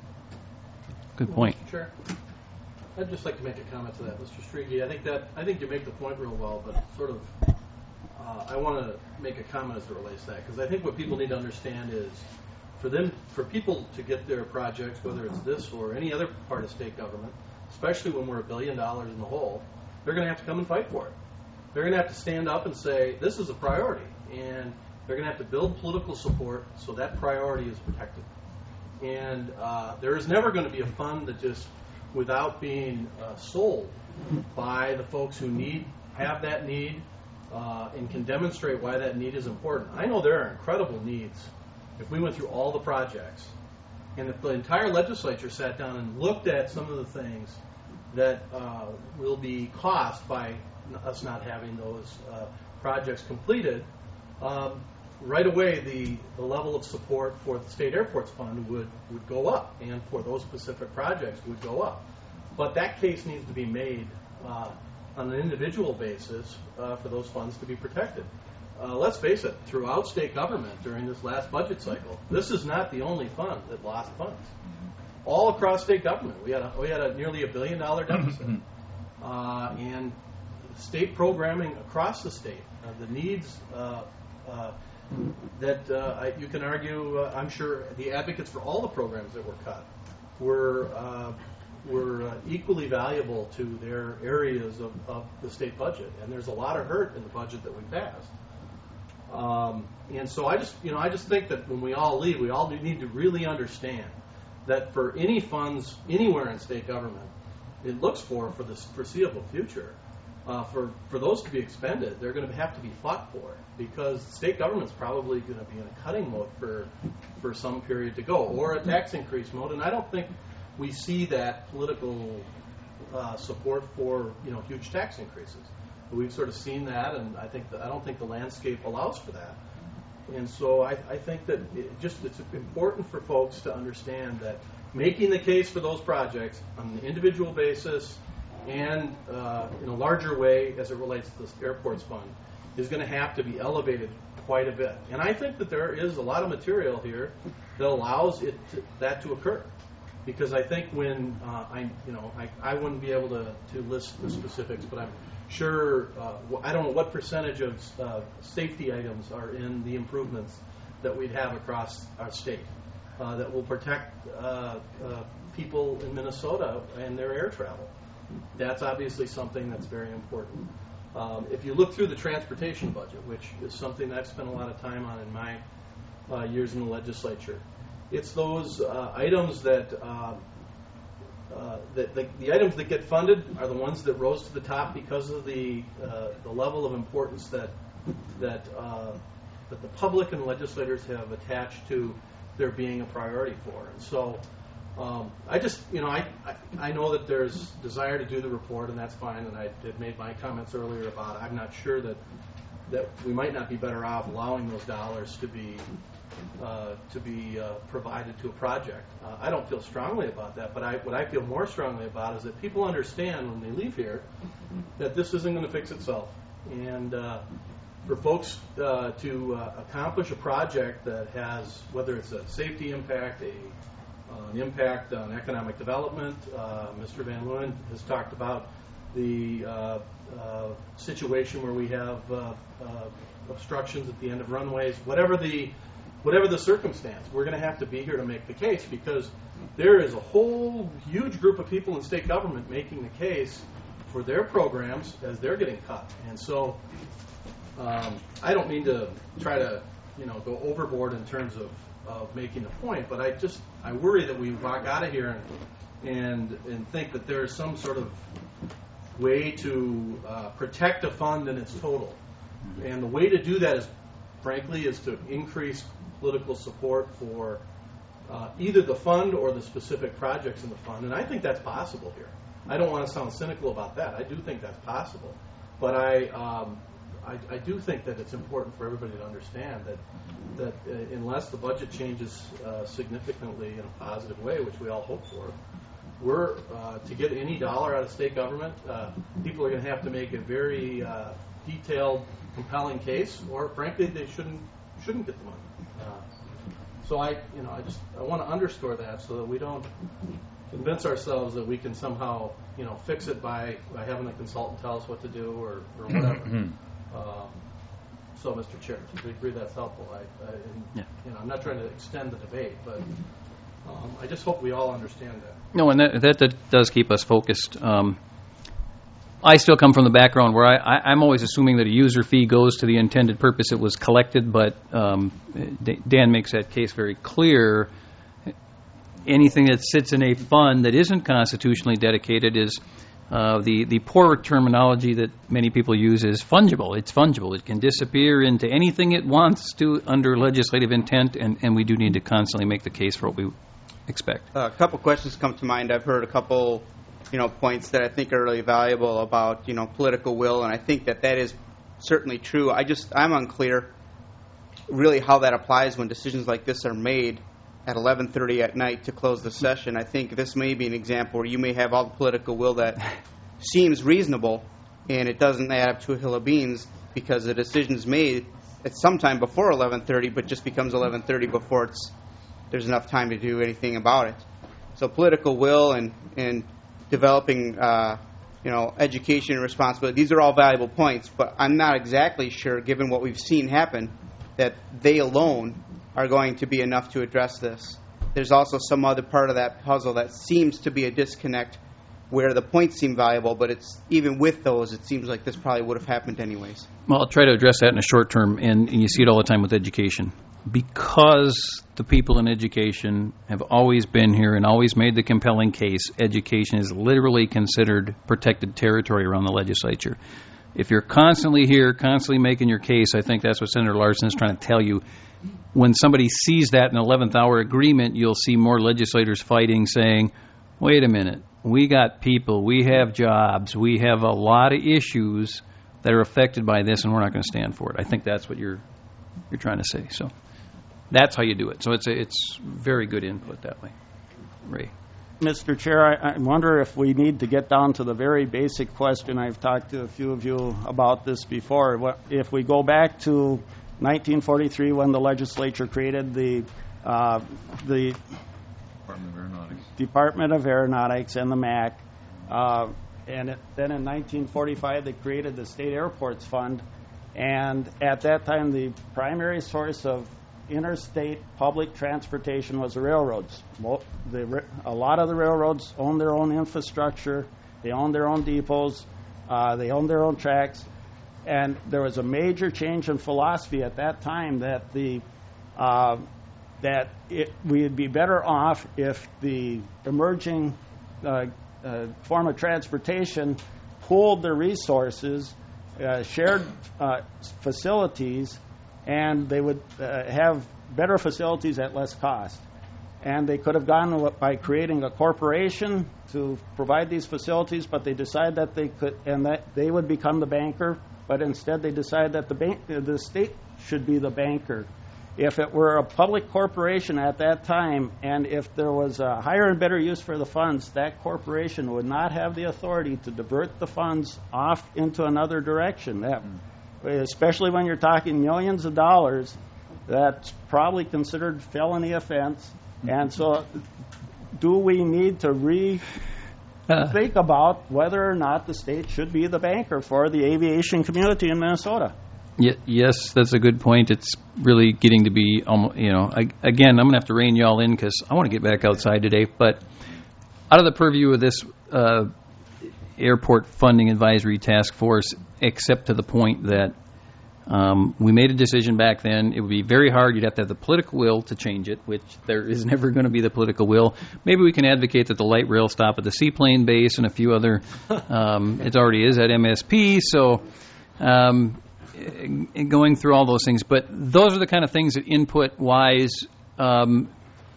Good point. Mister Chair, I'd just like to make a comment to that, Mister Strigi. I think that I think you make the point real well, but sort of, uh, I want to make a comment as it relates to that because I think what people need to understand is, for them, for people to get their projects, whether it's this or any other part of state government, especially when we're a billion dollars in the hole, they're going to have to come and fight for it. They're going to have to stand up and say this is a priority, and they're going to have to build political support so that priority is protected. And uh, there is never going to be a fund that just, without being uh, sold by the folks who need, have that need, uh, and can demonstrate why that need is important. I know there are incredible needs. If we went through all the projects, and if the entire legislature sat down and looked at some of the things that uh, will be cost by us not having those uh, projects completed, um, right away the, the level of support for the State Airports Fund would, would go up, and for those specific projects would go up. But that case needs to be made uh, on an individual basis uh, for those funds to be protected. Uh, let's face it, throughout state government during this last budget cycle, this is not the only fund that lost funds. All across state government, we had a, we had a nearly a billion dollar deficit. Uh, and state programming across the state, uh, the needs uh, uh, that uh, I, you can argue, uh, I'm sure the advocates for all the programs that were cut were uh, were uh, equally valuable to their areas of, of the state budget. And there's a lot of hurt in the budget that we passed. Um, and so I just, you know, I just think that when we all leave, we all need to really understand that for any funds anywhere in state government, it looks for for the foreseeable future, uh, for for those to be expended, they're going to have to be fought for because state government's probably going to be in a cutting mode for for some period to go, or a tax increase mode. And I don't think we see that political uh, support for you know huge tax increases. We've sort of seen that, and I think that, I don't think the landscape allows for that. And so I, I think that it just it's important for folks to understand that making the case for those projects on an individual basis and uh, in a larger way as it relates to the Airports Fund is going to have to be elevated quite a bit. And I think that there is a lot of material here that allows it to, that to occur. Because I think when uh, I, you know, I, I wouldn't be able to, to list the specifics, but I'm sure, uh, I don't know what percentage of uh, safety items are in the improvements that we'd have across our state uh, that will protect uh, uh, people in Minnesota and their air travel. That's obviously something that's very important. Um, if you look through the transportation budget, which is something that I've spent a lot of time on in my uh, years in the legislature, it's those uh, items that uh, Uh, the, the, the items that get funded are the ones that rose to the top because of the uh, the level of importance that that uh, that the public and legislators have attached to there being a priority for. And so, um, I just you know I, I I know that there's desire to do the report, and that's fine. And I had made my comments earlier about I'm not sure that that we might not be better off allowing those dollars to be. Uh, to be uh, provided to a project. Uh, I don't feel strongly about that, but I, what I feel more strongly about is that people understand when they leave here that this isn't going to fix itself. And uh, for folks uh, to uh, accomplish a project that has, whether it's a safety impact, a, uh, an impact on economic development, uh, Mister Van Leeuwen has talked about the uh, uh, situation where we have uh, uh, obstructions at the end of runways, whatever the Whatever the circumstance, we're going to have to be here to make the case because there is a whole huge group of people in state government making the case for their programs as they're getting cut. And so um, I don't mean to try to, you know, go overboard in terms of, of making the point, but I just I worry that we walk out of here and and, and think that there is some sort of way to uh, protect a fund in its total. And the way to do that is, frankly, is to increase political support for uh, either the fund or the specific projects in the fund. And I think that's possible here. I don't want to sound cynical about that. I do think that's possible. But I, um, I, I do think that it's important for everybody to understand that that uh, unless the budget changes uh, significantly in a positive way, which we all hope for, we're uh, to get any dollar out of state government, uh, people are going to have to make a very uh, detailed, compelling case, or frankly, they shouldn't shouldn't get the money. Uh, so I, you know, I just I want to underscore that so that we don't convince ourselves that we can somehow, you know, fix it by, by having a consultant tell us what to do or, or whatever. um, so, Mister Chair, if we agree that's helpful, I, I and, Yeah. you know, I'm not trying to extend the debate, but um, I just hope we all understand that. No, and that, that, that does keep us focused. Um, I still come from the background where I, I, I'm always assuming that a user fee goes to the intended purpose it was collected, but um, D- Dan makes that case very clear. Anything that sits in a fund that isn't constitutionally dedicated is uh, the, the poor terminology that many people use is fungible. It's fungible. It can disappear into anything it wants to under legislative intent, and, and we do need to constantly make the case for what we expect. Uh, a couple questions come to mind. I've heard a couple, you know, points that I think are really valuable about, you know, political will, and I think that that is certainly true. I just, I'm unclear really how that applies when decisions like this are made at eleven thirty at night to close the session. I think this may be an example where you may have all the political will that seems reasonable, and it doesn't add up to a hill of beans because the decision's made at some time before eleven thirty, but just becomes eleven thirty before it's there's enough time to do anything about it. So political will and, and developing, uh, you know, education and responsibility, these are all valuable points, but I'm not exactly sure, given what we've seen happen, that they alone are going to be enough to address this. There's also some other part of that puzzle that seems to be a disconnect where the points seem valuable, but it's even with those, it seems like this probably would have happened anyways. Well, I'll try to address that in a short term, and, and you see it all the time with education. Because the people in education have always been here and always made the compelling case, education is literally considered protected territory around the legislature. If you're constantly here, constantly making your case, I think that's what Senator Larson is trying to tell you. When somebody sees that in eleventh hour agreement, you'll see more legislators fighting, saying, wait a minute, we got people, we have jobs, we have a lot of issues that are affected by this, and we're not going to stand for it. I think that's what you're you're trying to say. So that's how you do it. So it's a, it's very good input that way. Ray. Mister Chair, I, I wonder if we need to get down to the very basic question. I've talked to a few of you about this before. What, if we go back to nineteen forty-three, when the legislature created the uh, the Department of Aeronautics, Department of Aeronautics and the M A C, uh, and it, then in nineteen forty-five they created the State Airports Fund, and at that time the primary source of interstate public transportation was the railroads. The, a lot of the railroads owned their own infrastructure, they owned their own depots, uh, they owned their own tracks, and there was a major change in philosophy at that time that the uh, that it, we'd be better off if the emerging uh, uh, form of transportation pooled their resources, uh, shared uh, facilities, and they would uh, have better facilities at less cost. And they could have gone by creating a corporation to provide these facilities, but they decided that they could, and that they would become the banker, but instead they decided that the bank, the state should be the banker. If it were a public corporation at that time, and if there was a higher and better use for the funds, that corporation would not have the authority to divert the funds off into another direction. That especially when you're talking millions of dollars, that's probably considered felony offense. And so do we need to re uh, think about whether or not the state should be the banker for the aviation community in Minnesota? Y- yes, that's a good point. It's really getting to be, almost, you know, I, again, I'm going to have to rein y'all in because I want to get back outside today. But out of the purview of this uh, airport funding advisory task force, except to the point that um, we made a decision back then. It would be very hard. You'd have to have the political will to change it, which there is never going to be the political will. Maybe we can advocate that the light rail stop at the seaplane base and a few other, um, it already is at M S P, so um, going through all those things. But those are the kind of things that input-wise, um,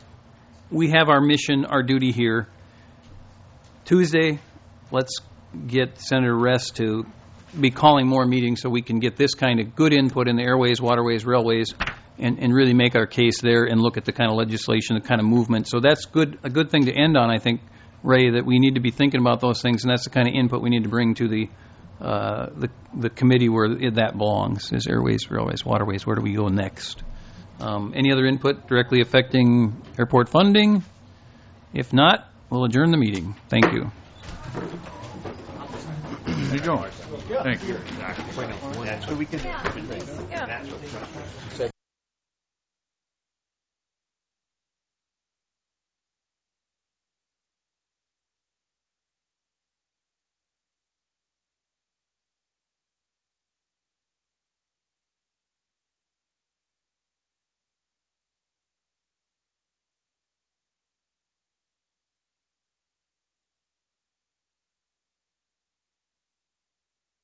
we have our mission, our duty here. Tuesday, let's get Senator Rest to be calling more meetings so we can get this kind of good input in the airways, waterways, railways, and, and really make our case there and look at the kind of legislation, the kind of movement. So that's good, a good thing to end on, I think, Ray, that we need to be thinking about those things, and that's the kind of input we need to bring to the uh, the, the committee where that belongs, is airways, railways, waterways. Where do we go next? Um, any other input directly affecting airport funding? If not, we'll adjourn the meeting. Thank you. There you go. Thank you. Yeah.